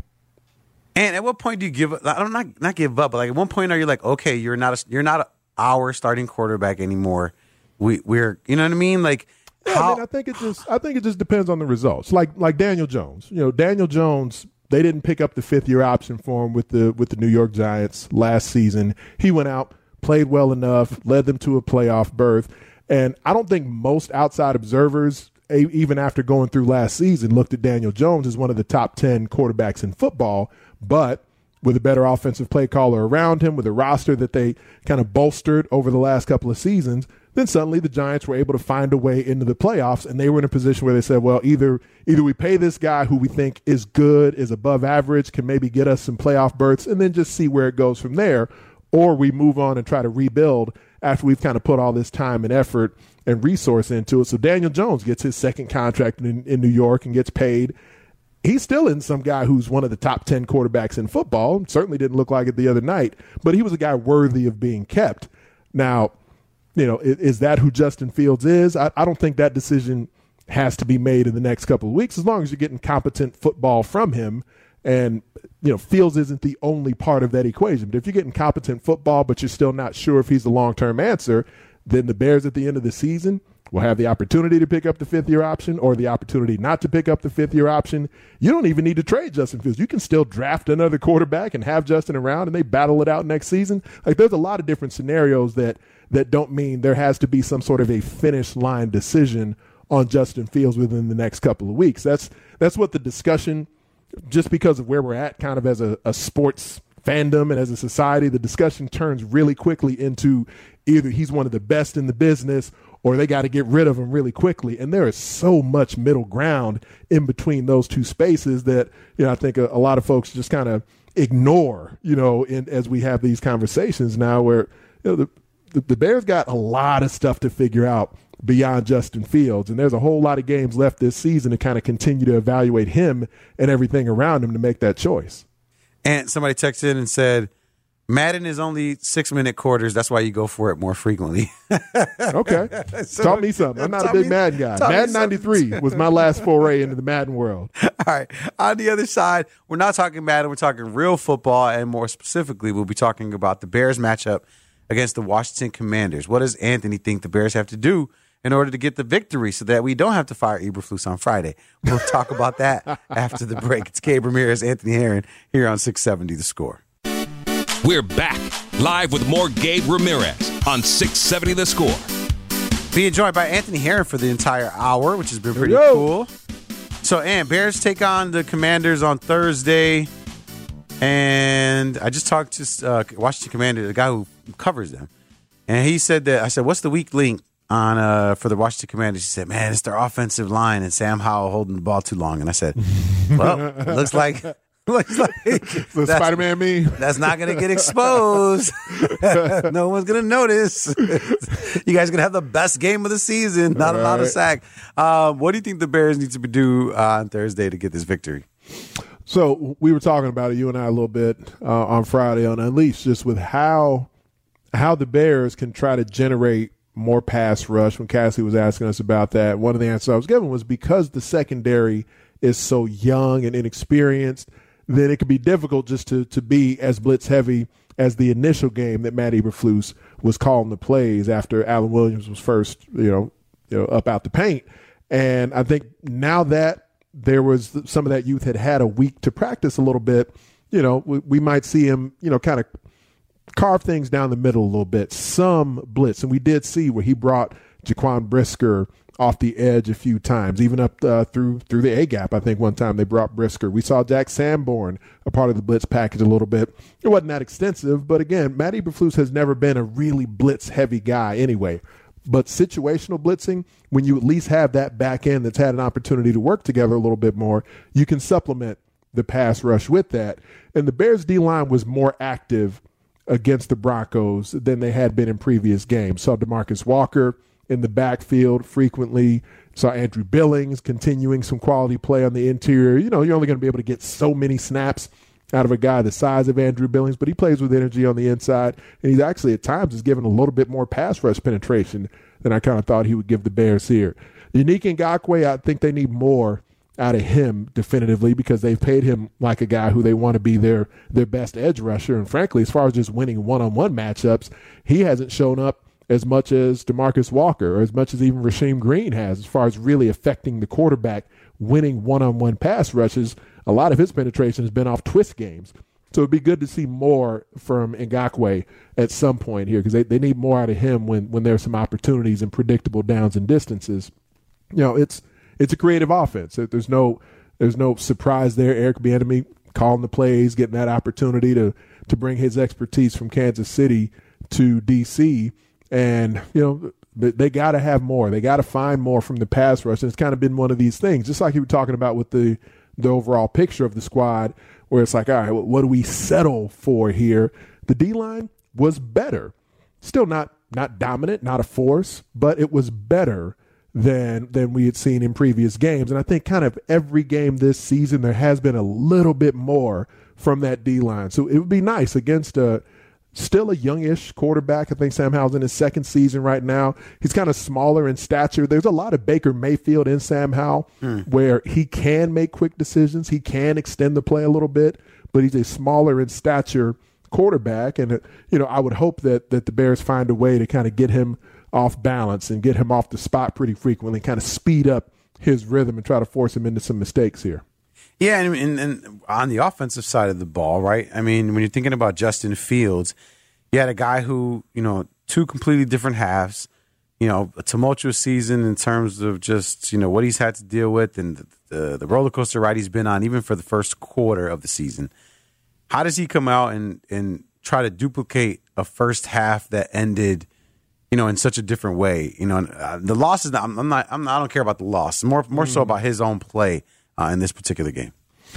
And at what point do you give up? I don't not give up, but like at one point are you like, okay, you're not our starting quarterback anymore. We're you know what I mean? Like how? I think it just depends on the results. Like Daniel Jones. Daniel Jones, they didn't pick up the 5th-year option for him with the New York Giants last season. He went out, played well enough, led them to a playoff berth. And I don't think most outside observers, even after going through last season, looked at Daniel Jones as one of the top 10 quarterbacks in football. But with a better offensive play caller around him, with a roster that they kind of bolstered over the last couple of seasons, then suddenly the Giants were able to find a way into the playoffs, and they were in a position where they said, well, either we pay this guy who we think is good, is above average, can maybe get us some playoff berths, and then just see where it goes from there, or we move on and try to rebuild after we've kind of put all this time and effort and resource into it. So Daniel Jones gets his second contract in New York and gets paid. He's still in some guy who's one of the top 10 quarterbacks in football. Certainly didn't look like it the other night, but he was a guy worthy of being kept. Now, is that who Justin Fields is? I don't think that decision has to be made in the next couple of weeks, as long as you're getting competent football from him. And, Fields isn't the only part of that equation. But if you're getting competent football, but you're still not sure if he's the long-term answer, then the Bears at the end of the season will have the opportunity to pick up the 5th-year option or the opportunity not to pick up the 5th-year option. You don't even need to trade Justin Fields. You can still draft another quarterback and have Justin around, and they battle it out next season. Like, there's a lot of different scenarios that don't mean there has to be some sort of a finish line decision on Justin Fields within the next couple of weeks. That's what the discussion, just because of where we're at kind of as a sports fandom and as a society, the discussion turns really quickly into either he's one of the best in the business or they got to get rid of him really quickly. And there is so much middle ground in between those two spaces that, I think a lot of folks just kind of ignore, as we have these conversations now where, the Bears got a lot of stuff to figure out beyond Justin Fields. And there's a whole lot of games left this season to kind of continue to evaluate him and everything around him to make that choice. And somebody texted in and said, Madden is only 6-minute quarters. That's why you go for it more frequently. Okay. Taught me something. I'm not a big Madden guy. Madden 93 was my last foray into the Madden world. All right. On the other side, we're not talking Madden. We're talking real football. And more specifically, we'll be talking about the Bears matchup against the Washington Commanders. What does Anthony think the Bears have to do in order to get the victory so that we don't have to fire Eberflus on Friday? We'll talk about that after the break. It's Gabe Ramirez, Anthony Herron here on 670 The Score. We're back live with more Gabe Ramirez on 670 The Score. Being joined by Anthony Herron for the entire hour, which has been pretty cool. So, Bears take on the Commanders on Thursday. And I just talked to Washington Commander, the guy who covers them. And he said that, I said, what's the weak link on for the Washington Commanders? He said, man, it's their offensive line and Sam Howell holding the ball too long. And I said, well, it looks like the Spider-Man meme. That's not going to get exposed. No one's going to notice. You guys are going to have the best game of the season. Not a lot of sack. What do you think the Bears need to do on Thursday to get this victory? So we were talking about it, you and I, a little bit on Friday on Unleashed, just with how how the Bears can try to generate more pass rush. When Cassie was asking us about that, one of the answers I was given was because the secondary is so young and inexperienced, then it could be difficult just to be as blitz heavy as the initial game that Matt Eberflus was calling the plays after Alan Williams was first, up out the paint. And I think now that there was some of that youth had a week to practice a little bit, we might see him, kind of carve things down the middle a little bit, some blitz. And we did see where he brought Jaquan Brisker off the edge a few times, even up through the A-gap. I think one time they brought Brisker. We saw Jack Sanborn a part of the blitz package a little bit. It wasn't that extensive, but again, Matt Eberflus has never been a really blitz-heavy guy anyway. But situational blitzing, when you at least have that back end that's had an opportunity to work together a little bit more, you can supplement the pass rush with that. And the Bears D-line was more active against the Broncos than they had been in previous games. Saw DeMarcus Walker in the backfield frequently. Saw Andrew Billings continuing some quality play on the interior. You're only going to be able to get so many snaps out of a guy the size of Andrew Billings, but he plays with energy on the inside, and he's actually at times is given a little bit more pass rush penetration than I kind of thought he would give the Bears here. Unique Ngakoue, I think they need more out of him definitively because they've paid him like a guy who they want to be their best edge rusher. And frankly, as far as just winning one-on-one matchups, he hasn't shown up as much as DeMarcus Walker or as much as even Rasheem Green has as far as really affecting the quarterback, winning one-on-one pass rushes. A lot of his penetration has been off twist games. So it'd be good to see more from Ngakoue at some point here because they need more out of him when there's some opportunities and predictable downs and distances. It's a creative offense. There's no surprise there. Eric Bieniemy calling the plays, getting that opportunity to bring his expertise from Kansas City to D.C. And, they got to have more. They got to find more from the pass rush. And it's kind of been one of these things, just like you were talking about with the overall picture of the squad, where it's like, all right, what do we settle for here? The D-line was better. Still not dominant, not a force, but it was better than we had seen in previous games. And I think kind of every game this season, there has been a little bit more from that D-line. So it would be nice against still a youngish quarterback. I think Sam Howell's in his second season right now. He's kind of smaller in stature. There's a lot of Baker Mayfield in Sam Howell where he can make quick decisions. He can extend the play a little bit, but he's a smaller in stature quarterback. And, I would hope that the Bears find a way to kind of get him off balance and get him off the spot pretty frequently, kind of speed up his rhythm and try to force him into some mistakes here. Yeah, and on the offensive side of the ball, right? I mean, when you're thinking about Justin Fields, you had a guy who, two completely different halves, a tumultuous season in terms of just, what he's had to deal with and the roller coaster ride he's been on, even for the first quarter of the season. How does he come out and try to duplicate a first half that ended, in such a different way? The loss is not, I don't care about the loss. More so about his own play in this particular game.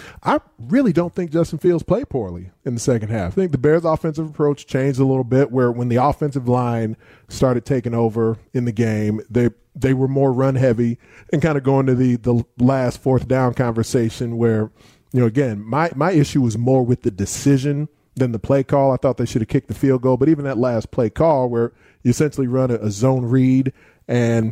I really don't think Justin Fields played poorly in the second half. I think the Bears' offensive approach changed a little bit where when the offensive line started taking over in the game, they were more run heavy and kind of going to the last fourth down conversation where, again, my issue was more with the decision than the play call. I thought they should have kicked the field goal, but even that last play call where you essentially run a zone read and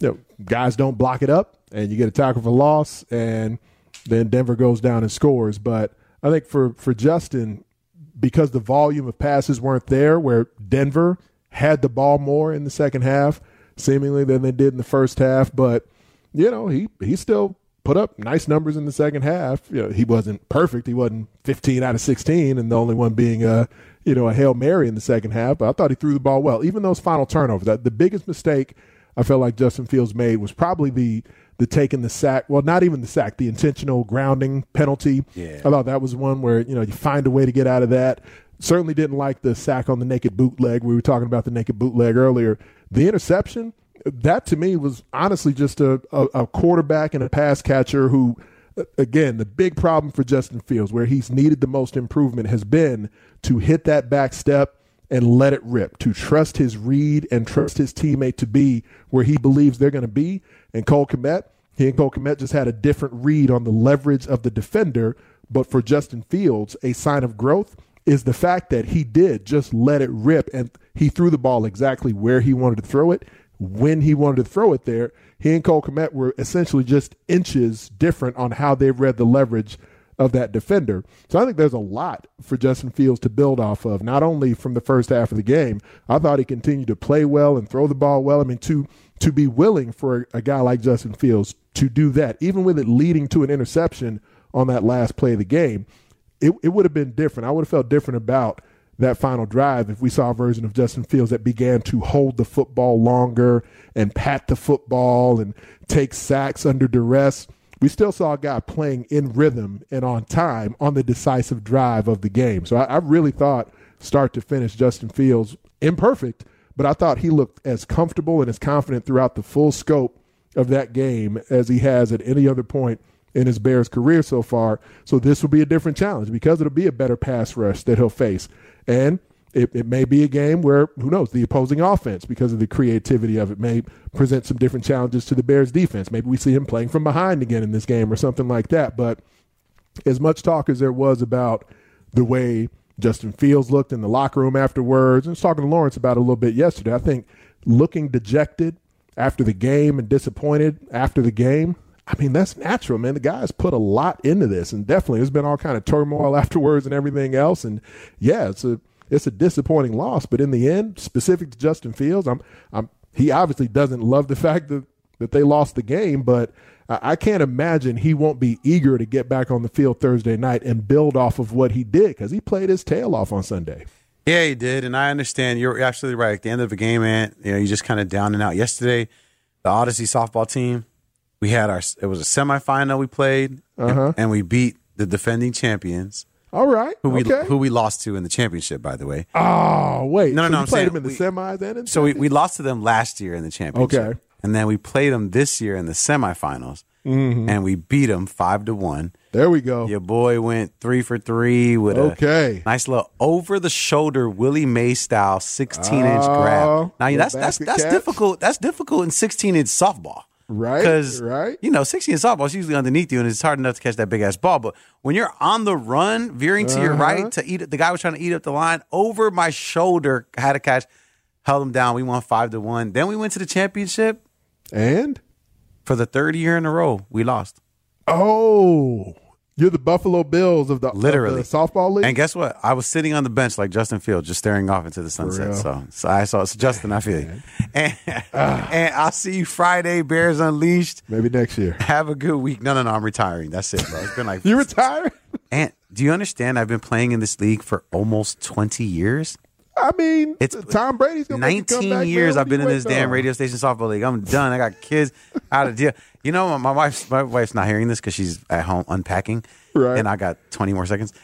guys don't block it up and you get a tackle for loss and then Denver goes down and scores. But I think for Justin, because the volume of passes weren't there, where Denver had the ball more in the second half, seemingly than they did in the first half. But, he still put up nice numbers in the second half. He wasn't perfect. He wasn't 15 out of 16 and the only one being a Hail Mary in the second half. But I thought he threw the ball well. Even those final turnovers, the biggest mistake I felt like Justin Fields made was probably the taking the sack. Well, not even the sack, the intentional grounding penalty. Yeah. I thought that was one where, you find a way to get out of that. Certainly didn't like the sack on the naked bootleg. We were talking about the naked bootleg earlier. The interception, that to me was honestly just a quarterback and a pass catcher who, again, the big problem for Justin Fields, where he's needed the most improvement, has been to hit that back step and let it rip, to trust his read and trust his teammate to be where he believes they're going to be. And Cole Kmet just had a different read on the leverage of the defender. But for Justin Fields, a sign of growth is the fact that he did just let it rip, and he threw the ball exactly where he wanted to throw it, when he wanted to throw it there. He and Cole Kmet were essentially just inches different on how they read the leverage of that defender. So I think there's a lot for Justin Fields to build off of, not only from the first half of the game. I thought he continued to play well and throw the ball well. I mean, to be willing for a guy like Justin Fields to do that, even with it leading to an interception on that last play of the game, it would have been different. I would have felt different about that final drive if we saw a version of Justin Fields that began to hold the football longer and pat the football and take sacks under duress. We still saw a guy playing in rhythm and on time on the decisive drive of the game. So I really thought start to finish Justin Fields imperfect, but I thought he looked as comfortable and as confident throughout the full scope of that game as he has at any other point in his Bears career so far. So this will be a different challenge because it'll be a better pass rush that he'll face. And it may be a game where, who knows, the opposing offense, because of the creativity of it, may present some different challenges to the Bears defense. Maybe we see him playing from behind again in this game or something like that. But as much talk as there was about the way Justin Fields looked in the locker room afterwards, and I was talking to Lawrence about it a little bit yesterday, I think looking dejected after the game and disappointed after the game, I mean, that's natural, man. The guys put a lot into this, and definitely there's been all kind of turmoil afterwards and everything else. And yeah, it's a disappointing loss, but in the end, specific to Justin Fields, he obviously doesn't love the fact that they lost the game, but I can't imagine he won't be eager to get back on the field Thursday night and build off of what he did, because he played his tail off on Sunday. Yeah, he did, and I understand. You're absolutely right. At the end of the game, man, you just kind of down and out. Yesterday, the Odyssey softball team, it was a semifinal we played, and we beat the defending champions. All right. Who we lost to in the championship, by the way. Oh, wait. No, so I'm played saying them in the semis and so we lost to them last year in the championship. Okay. And then we played them this year in the semifinals, and we beat them 5-1. There we go. Your boy went 3 for 3 with a nice little over-the-shoulder Willie Mays style 16-inch grab. Now that's difficult. That's difficult in 16-inch softball. Right. Because, 16 softball is usually underneath you, and it's hard enough to catch that big-ass ball. But when you're on the run, veering to your right to eat it, the guy was trying to eat up the line, over my shoulder, had a catch, held him down. We won 5-1. Then we went to the championship. And? For the third year in a row, we lost. Oh. You're the Buffalo Bills of the softball league? And guess what? I was sitting on the bench like Justin Fields, just staring off into the sunset. So I saw it's Justin, I feel you. And I'll see you Friday, Bears Unleashed. Maybe next year. Have a good week. No, I'm retiring. That's it, bro. It's been like You retired? And do you understand I've been playing in this league for almost 20 years? I mean, Tom Brady's going to 19 years I've been in this damn radio station softball league. I'm done. I got kids out of deal. You know, my wife's not hearing this because she's at home unpacking. Right. And I got 20 more seconds.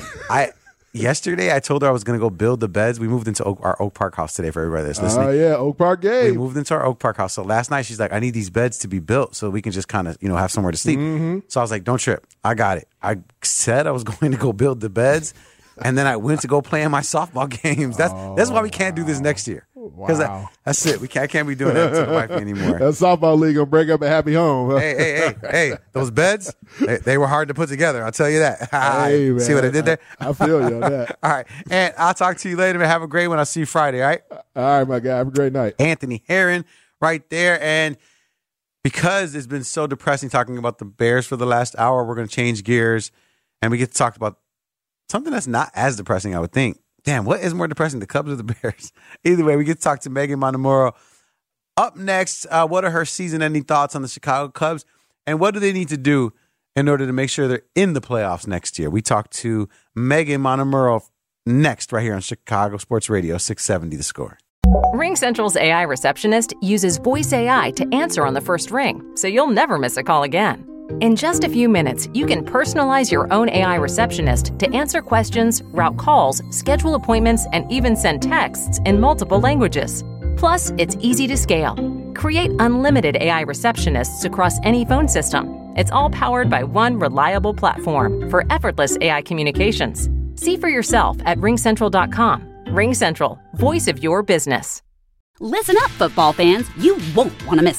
Yesterday, I told her I was going to go build the beds. We moved into our Oak Park house today for everybody that's listening. Oh, yeah, Oak Park game. We moved into our Oak Park house. So last night, she's like, I need these beds to be built so we can just kind of, have somewhere to sleep. So I was like, don't trip. I got it. I said I was going to go build the beds. And then I went to go play in my softball games. That's why we can't do this next year. Because that's it. I can't be doing that to the wife anymore. That softball league going to break up a happy home. Huh? Hey. Those beds, they were hard to put together. I'll tell you that. Hey, man. See what I did there? I feel you on that. All right. And I'll talk to you later, man. Have a great one. I'll see you Friday, all right? All right, my guy. Have a great night. Anthony Herron right there. And because it's been so depressing talking about the Bears for the last hour, we're going to change gears. And we get to talk about something that's not as depressing, I would think. Damn, what is more depressing, the Cubs or the Bears? Either way, we get to talk to Megan Montemurro. Up next, what are her season-ending thoughts on the Chicago Cubs, and what do they need to do in order to make sure they're in the playoffs next year? We talk to Megan Montemurro next right here on Chicago Sports Radio, 670 The Score. RingCentral's AI receptionist uses voice AI to answer on the first ring, so you'll never miss a call again. In just a few minutes, you can personalize your own AI receptionist to answer questions, route calls, schedule appointments, and even send texts in multiple languages. Plus, it's easy to scale. Create unlimited AI receptionists across any phone system. It's all powered by one reliable platform for effortless AI communications. See for yourself at ringcentral.com. RingCentral, voice of your business. Listen up, football fans. You won't want to miss this.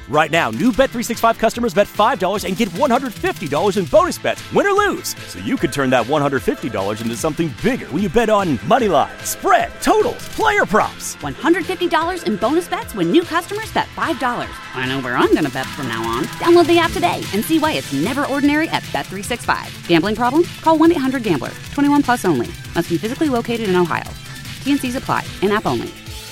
Right now, new Bet365 customers bet $5 and get $150 in bonus bets, win or lose. So you could turn that $150 into something bigger when you bet on moneyline, spread, totals, player props. $150 in bonus bets when new customers bet $5. I know where I'm going to bet from now on. Download the app today and see why it's never ordinary at Bet365. Gambling problem? Call 1-800-GAMBLER. 21 plus only. Must be physically located in Ohio. T&Cs apply. In-app only.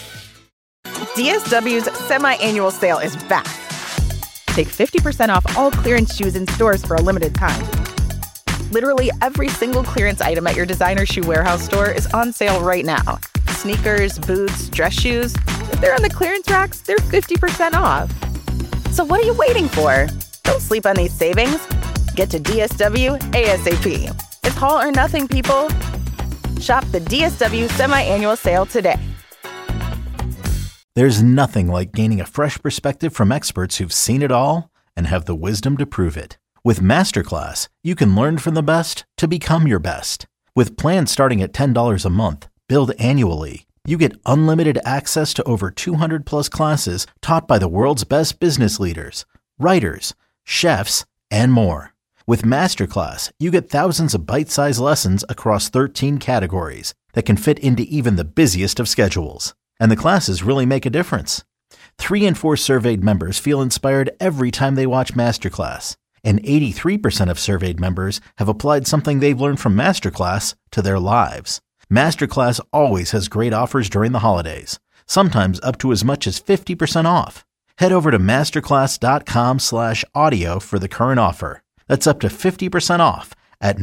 DSW's semi-annual sale is back. Take 50% off all clearance shoes in stores for a limited time. Literally every single clearance item at your designer shoe warehouse store is on sale right now. Sneakers, boots, dress shoes. If they're on the clearance racks, they're 50% off. So what are you waiting for? Don't sleep on these savings. Get to DSW ASAP. It's haul or nothing, people. Shop the DSW semi-annual sale today. There's nothing like gaining a fresh perspective from experts who've seen it all and have the wisdom to prove it. With Masterclass, you can learn from the best to become your best. With plans starting at $10 a month, billed annually, you get unlimited access to over 200 plus classes taught by the world's best business leaders, writers, chefs, and more. With Masterclass, you get thousands of bite-sized lessons across 13 categories that can fit into even the busiest of schedules. And the classes really make a difference. 3 in 4 surveyed members feel inspired every time they watch Masterclass. And 83% of surveyed members have applied something they've learned from Masterclass to their lives. Masterclass always has great offers during the holidays, sometimes up to as much as 50% off. Head over to masterclass.com/audio for the current offer. That's up to 50% off at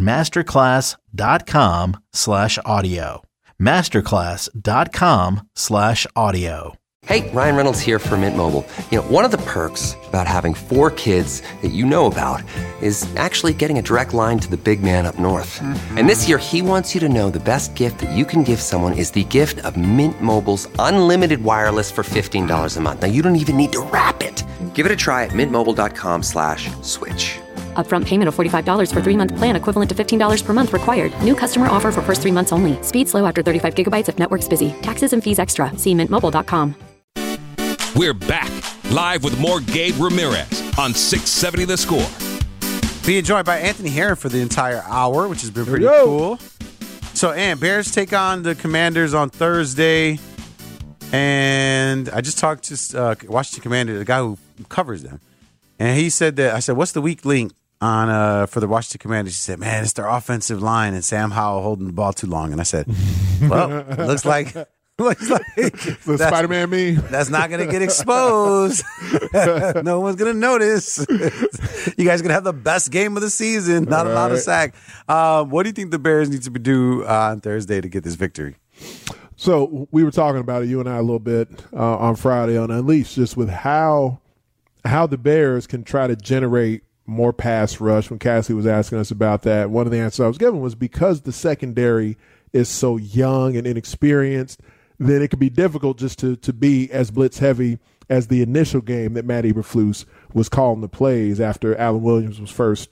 masterclass.com/audio. masterclass.com/audio. Hey, Ryan Reynolds here for Mint Mobile. You know, one of the perks about having 4 kids that you know about is actually getting a direct line to the big man up north. And this year, he wants you to know the best gift that you can give someone is the gift of Mint Mobile's unlimited wireless for $15 a month. Now, you don't even need to wrap it. Give it a try at mintmobile.com/switch. Upfront payment of $45 for 3-month plan equivalent to $15 per month required. New customer offer for first 3 months only. Speed slow after 35 gigabytes if network's busy. Taxes and fees extra. See mintmobile.com. We're back live with more Gabe Ramirez on 670 The Score. Being joined by Anthony Herron for the entire hour, which has been pretty cool. So, Bears take on the Commanders on Thursday. And I just talked to Washington Commander, the guy who covers them. And he said that, I said, what's the weak link on for the Washington Commanders? He said, man, it's their offensive line and Sam Howell holding the ball too long. And I said, well, it looks like the Spider-Man meme. That's not going to get exposed. No one's going to notice. You guys are going to have the best game of the season. Not a lot of sack. What do you think the Bears need to do on Thursday to get this victory? So we were talking about it, you and I, a little bit on Friday on Unleashed, just with how the Bears can try to generate more pass rush. When Cassie was asking us about that, one of the answers I was given was because the secondary is so young and inexperienced, then it could be difficult just to be as blitz heavy as the initial game that Matt Eberflus was calling the plays after Alan Williams was first,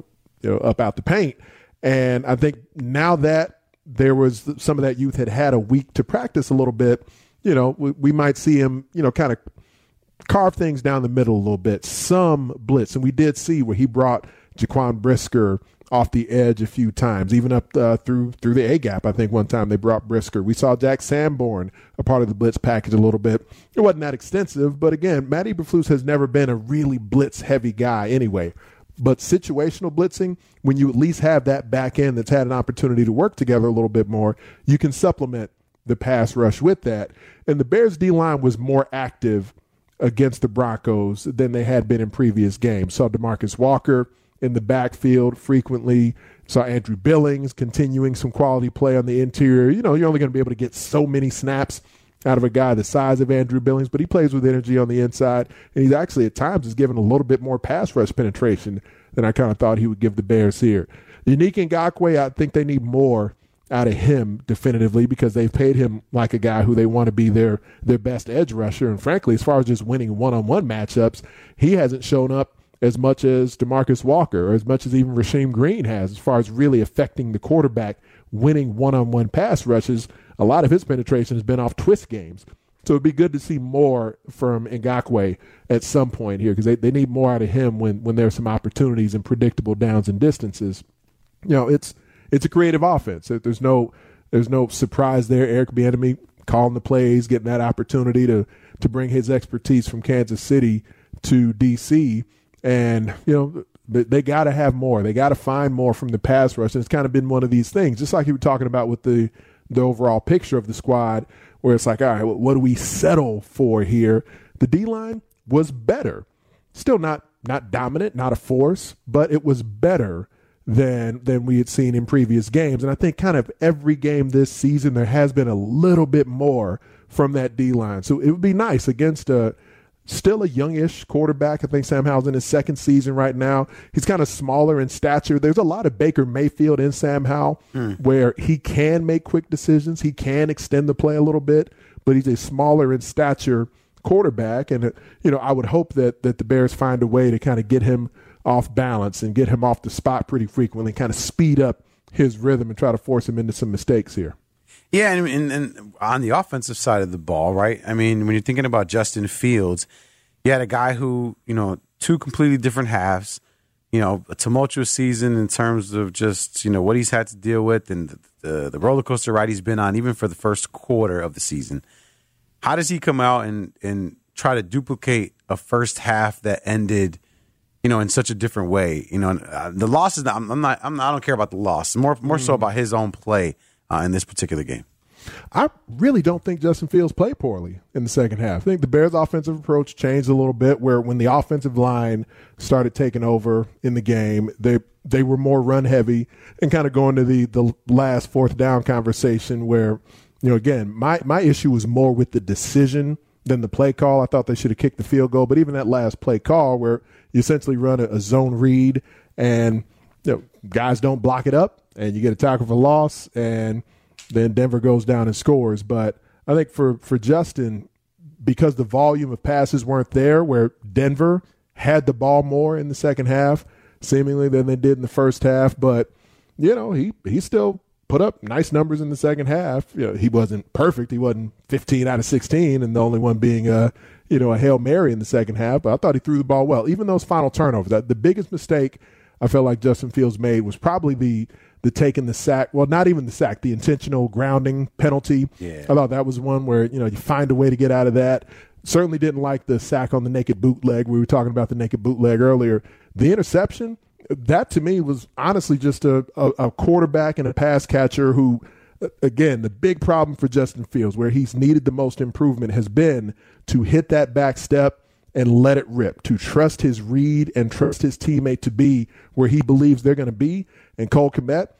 up out the paint. And I think now that there was some of that youth had a week to practice a little bit, we might see him, kind of carve things down the middle a little bit, some blitz. And we did see where he brought Jaquan Brisker off the edge a few times, even up through the A-gap. I think one time they brought Brisker. We saw Jack Sanborn a part of the blitz package a little bit. It wasn't that extensive, but again, Matt Eberflus has never been a really blitz-heavy guy anyway. But situational blitzing, when you at least have that back end that's had an opportunity to work together a little bit more, you can supplement the pass rush with that. And the Bears D-line was more active against the Broncos than they had been in previous games. Saw DeMarcus Walker in the backfield frequently. Saw Andrew Billings continuing some quality play on the interior. You're only going to be able to get so many snaps out of a guy the size of Andrew Billings, but he plays with energy on the inside, and he's actually at times is given a little bit more pass rush penetration than I kind of thought he would give the Bears here. Yannick Ngakoue, I think they need more out of him definitively because they've paid him like a guy who they want to be their best edge rusher. And frankly, as far as just winning one-on-one matchups, he hasn't shown up as much as DeMarcus Walker or as much as even Rasheem Green has as far as really affecting the quarterback, winning one-on-one pass rushes. A lot of his penetration has been off twist games So it'd be good to see more from Ngakoue at some point here, because they need more out of him when there's some opportunities and predictable downs and distances. It's a creative offense. There's no surprise there. Eric Bieniemy calling the plays, getting that opportunity to bring his expertise from Kansas City to DC, and they got to have more. They got to find more from the pass rush, and it's kind of been one of these things, just like you were talking about with the overall picture of the squad, where it's like, all right, what do we settle for here? The D-line was better. Still not dominant, not a force, but it was better than we had seen in previous games. And I think kind of every game this season, there has been a little bit more from that D-line. So it would be nice against still a youngish quarterback. I think Sam Howell's in his second season right now. He's kind of smaller in stature. There's a lot of Baker Mayfield in Sam Howell where he can make quick decisions. He can extend the play a little bit, but he's a smaller in stature quarterback. And, I would hope that the Bears find a way to kind of get him off balance and get him off the spot pretty frequently, kind of speed up his rhythm and try to force him into some mistakes here. Yeah, and on the offensive side of the ball, right? I mean, when you're thinking about Justin Fields, you had a guy who, two completely different halves, a tumultuous season in terms of just, what he's had to deal with and the roller coaster ride he's been on, even for the first quarter of the season. How does he come out and try to duplicate a first half that ended, in such a different way? The losses, I don't care about the loss. More so about his own play in this particular game. I really don't think Justin Fields played poorly in the second half. I think the Bears' offensive approach changed a little bit, where when the offensive line started taking over in the game, they were more run heavy and kind of going to the last fourth down conversation where, again, my issue was more with the decision than the play call. I thought they should have kicked the field goal, but even that last play call where you essentially run a zone read and guys don't block it up and you get a tackle for loss, and then Denver goes down and scores. But I think for Justin, because the volume of passes weren't there, where Denver had the ball more in the second half, seemingly, than they did in the first half. But, he still put up nice numbers in the second half. He wasn't perfect. He wasn't 15 out of 16, and the only one being a Hail Mary in the second half. But I thought he threw the ball well. Even those final turnovers, the biggest mistake I felt like Justin Fields made was probably the taking the sack. Well, not even the sack, the intentional grounding penalty. Yeah. I thought that was one where, you find a way to get out of that. Certainly didn't like the sack on the naked bootleg. We were talking about the naked bootleg earlier. The interception, that to me was honestly just a quarterback and a pass catcher who, again, the big problem for Justin Fields, where he's needed the most improvement, has been to hit that back step and let it rip, to trust his read and trust his teammate to be where he believes they're going to be. And Cole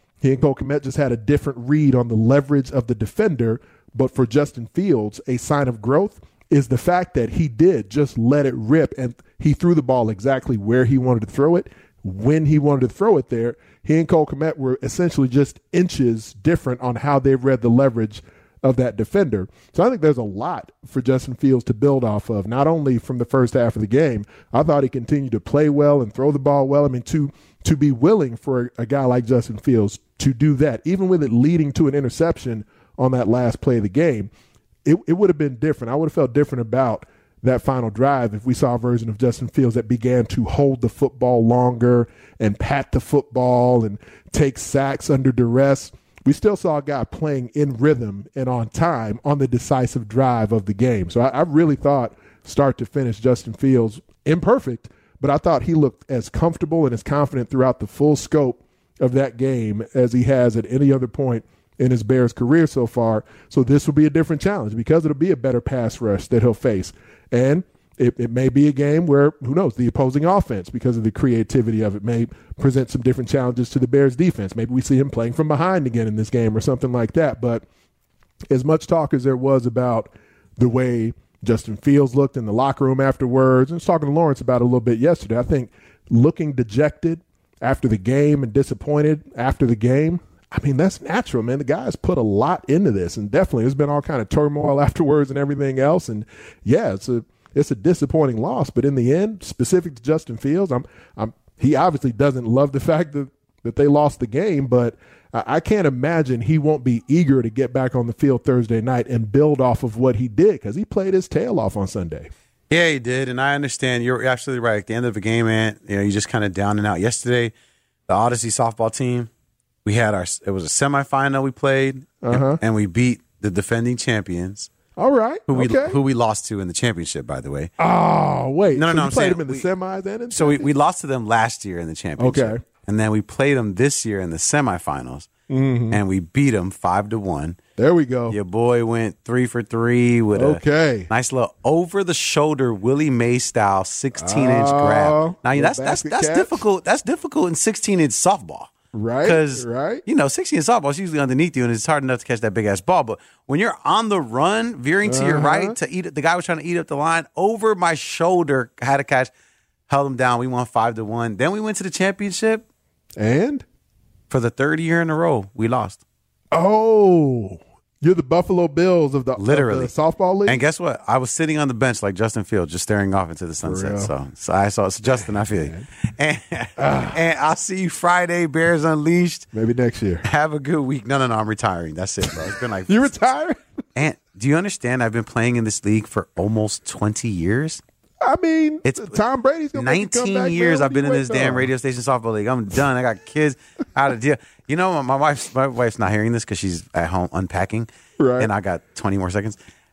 Kmet just had a different read on the leverage of the defender. But for Justin Fields, a sign of growth is the fact that he did just let it rip, and he threw the ball exactly where he wanted to throw it, when he wanted to throw it there. He and Cole Kmet were essentially just inches different on how they read the leverage of that defender. So I think there's a lot for Justin Fields to build off of, not only from the first half of the game. I thought he continued to play well and throw the ball well. I mean, to be willing for a guy like Justin Fields to do that, even with it leading to an interception on that last play of the game, it would have been different. I would have felt different about that final drive if we saw a version of Justin Fields that began to hold the football longer and pat the football and take sacks under duress. We still saw a guy playing in rhythm and on time on the decisive drive of the game. So I really thought, start to finish, Justin Fields, imperfect, but I thought he looked as comfortable and as confident throughout the full scope of that game as he has at any other point in his Bears career so far. So this will be a different challenge because it'll be a better pass rush that he'll face. And it may be a game where, who knows, the opposing offense, because of the creativity of it, may present some different challenges to the Bears defense. Maybe we see him playing from behind again in this game or something like that. But as much talk as there was about the way Justin Fields looked in the locker room afterwards, and I was talking to Lawrence about it a little bit yesterday, I think looking dejected after the game and disappointed after the game, I mean, that's natural, man. The guys put a lot into this, and definitely there's been all kind of turmoil afterwards and everything else. And yeah, it's a disappointing loss, but in the end, specific to Justin Fields, he obviously doesn't love the fact that that they lost the game, but I can't imagine he won't be eager to get back on the field Thursday night and build off of what he did, because he played his tail off on Sunday. Yeah, he did, and I understand. You're absolutely right. At the end of the game, man, you just kind of down and out. Yesterday, the Odyssey softball team, it was a semifinal we played, and we beat the defending champions. All right. Who we lost to in the championship, by the way. Oh, wait. No, you played them in the semis and in So we lost to them last year in the championship. Okay. And then we played them this year in the semifinals, and we beat them 5-1. There we go. Your boy went 3 for 3 with a nice little over-the-shoulder Willie Mays style 16-inch grab. Now, that's difficult. That's difficult in 16-inch softball. Right. Because, 16-inch softball is usually underneath you, and it's hard enough to catch that big-ass ball. But when you're on the run, veering to your right to eat it, the guy was trying to eat up the line, over my shoulder, had a catch, held him down. We won 5-1. Then we went to the championship. And? For the third year in a row, we lost. Oh. You're the Buffalo Bills of the softball league? And guess what? I was sitting on the bench like Justin Fields, just staring off into the sunset. So I saw it's Justin, I feel you. And I'll see you Friday, Bears Unleashed. Maybe next year. Have a good week. No, I'm retiring. That's it, bro. It's been like You retired? And do you understand I've been playing in this league for almost 20 years? I mean, it's Tom Brady's going to 19 years I've been in this damn radio station softball league. I'm done. I got kids out of deal. You know, my wife's not hearing this because she's at home unpacking. Right. And I got 20 more seconds.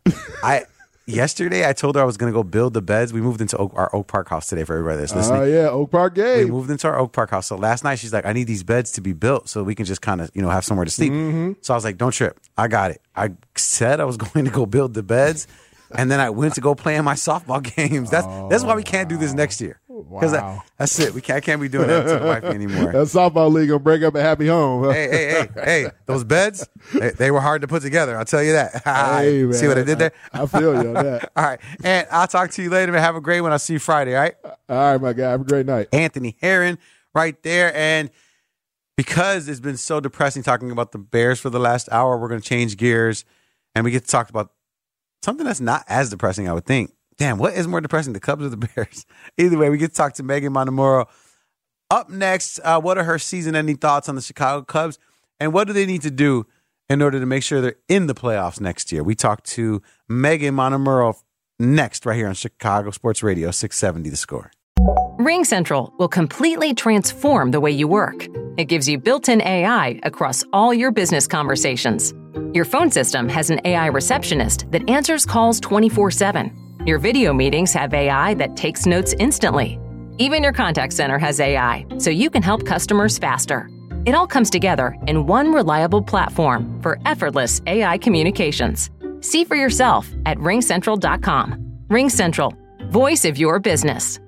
Yesterday I told her I was going to go build the beds. We moved into our Oak Park house today for everybody that's listening. Oh, yeah, Oak Park Gabe. We moved into our Oak Park house. So last night she's like, I need these beds to be built so we can just kind of, have somewhere to sleep. So I was like, don't trip. I got it. I said I was going to go build the beds. And then I went to go play in my softball games. That's why we can't do this next year. Because that's it. I can't be doing that to the wife anymore. That softball league will break up a happy home. Huh? Hey, those beds, they were hard to put together. I'll tell you that. Hey, man, see what I did there? I feel you on that. All right. And I'll talk to you later, man. Have a great one. I'll see you Friday, all right? All right, my guy. Have a great night. Anthony Herron right there. And because it's been so depressing talking about the Bears for the last hour, we're going to change gears and we get to talk about something that's not as depressing, I would think. Damn, what is more depressing, the Cubs or the Bears? Either way, we get to talk to Megan Montemurro. Up next, what are her season-ending thoughts on the Chicago Cubs, and what do they need to do in order to make sure they're in the playoffs next year? We talk to Megan Montemurro next right here on Chicago Sports Radio, 670 The Score. RingCentral will completely transform the way you work. It gives you built-in AI across all your business conversations. Your phone system has an AI receptionist that answers calls 24/7. Your video meetings have AI that takes notes instantly. Even your contact center has AI, so you can help customers faster. It all comes together in one reliable platform for effortless AI communications. See for yourself at ringcentral.com. RingCentral, voice of your business.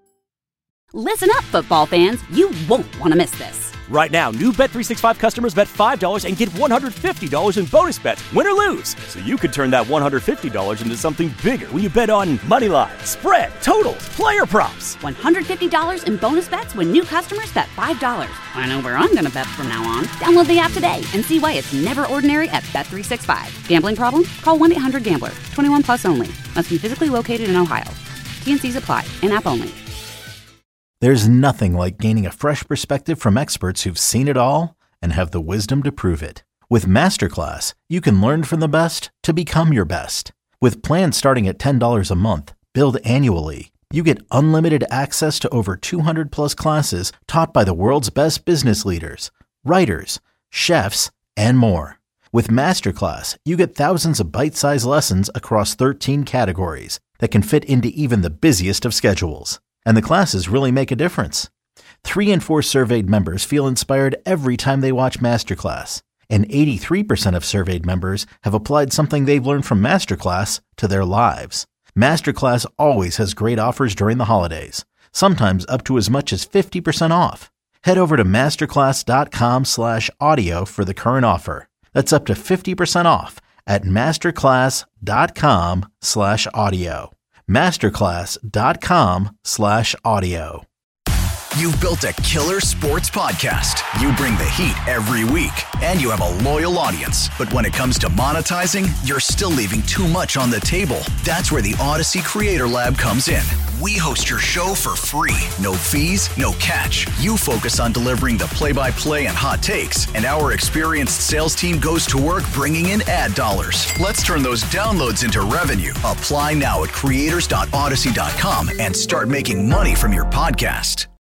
Listen up, football fans. You won't want to miss this. Right now, new Bet365 customers bet $5 and get $150 in bonus bets, win or lose. So you could turn that $150 into something bigger when you bet on moneyline, spread, totals, player props. $150 in bonus bets when new customers bet $5. I know where I'm going to bet from now on. Download the app today and see why it's never ordinary at Bet365. Gambling problem? Call 1-800-GAMBLER. 21 plus only. Must be physically located in Ohio. T&Cs apply. In-app only. There's nothing like gaining a fresh perspective from experts who've seen it all and have the wisdom to prove it. With Masterclass, you can learn from the best to become your best. With plans starting at $10 a month, billed annually, you get unlimited access to over 200 plus classes taught by the world's best business leaders, writers, chefs, and more. With Masterclass, you get thousands of bite-sized lessons across 13 categories that can fit into even the busiest of schedules. And the classes really make a difference. 3 in 4 surveyed members feel inspired every time they watch Masterclass. And 83% of surveyed members have applied something they've learned from Masterclass to their lives. Masterclass always has great offers during the holidays, sometimes up to as much as 50% off. Head over to masterclass.com/audio for the current offer. That's up to 50% off at masterclass.com/audio. masterclass.com/audio. You've built a killer sports podcast. You bring the heat every week, and you have a loyal audience. But when it comes to monetizing, you're still leaving too much on the table. That's where the Odyssey Creator Lab comes in. We host your show for free. No fees, no catch. You focus on delivering the play-by-play and hot takes, and our experienced sales team goes to work bringing in ad dollars. Let's turn those downloads into revenue. Apply now at creators.odyssey.com and start making money from your podcast.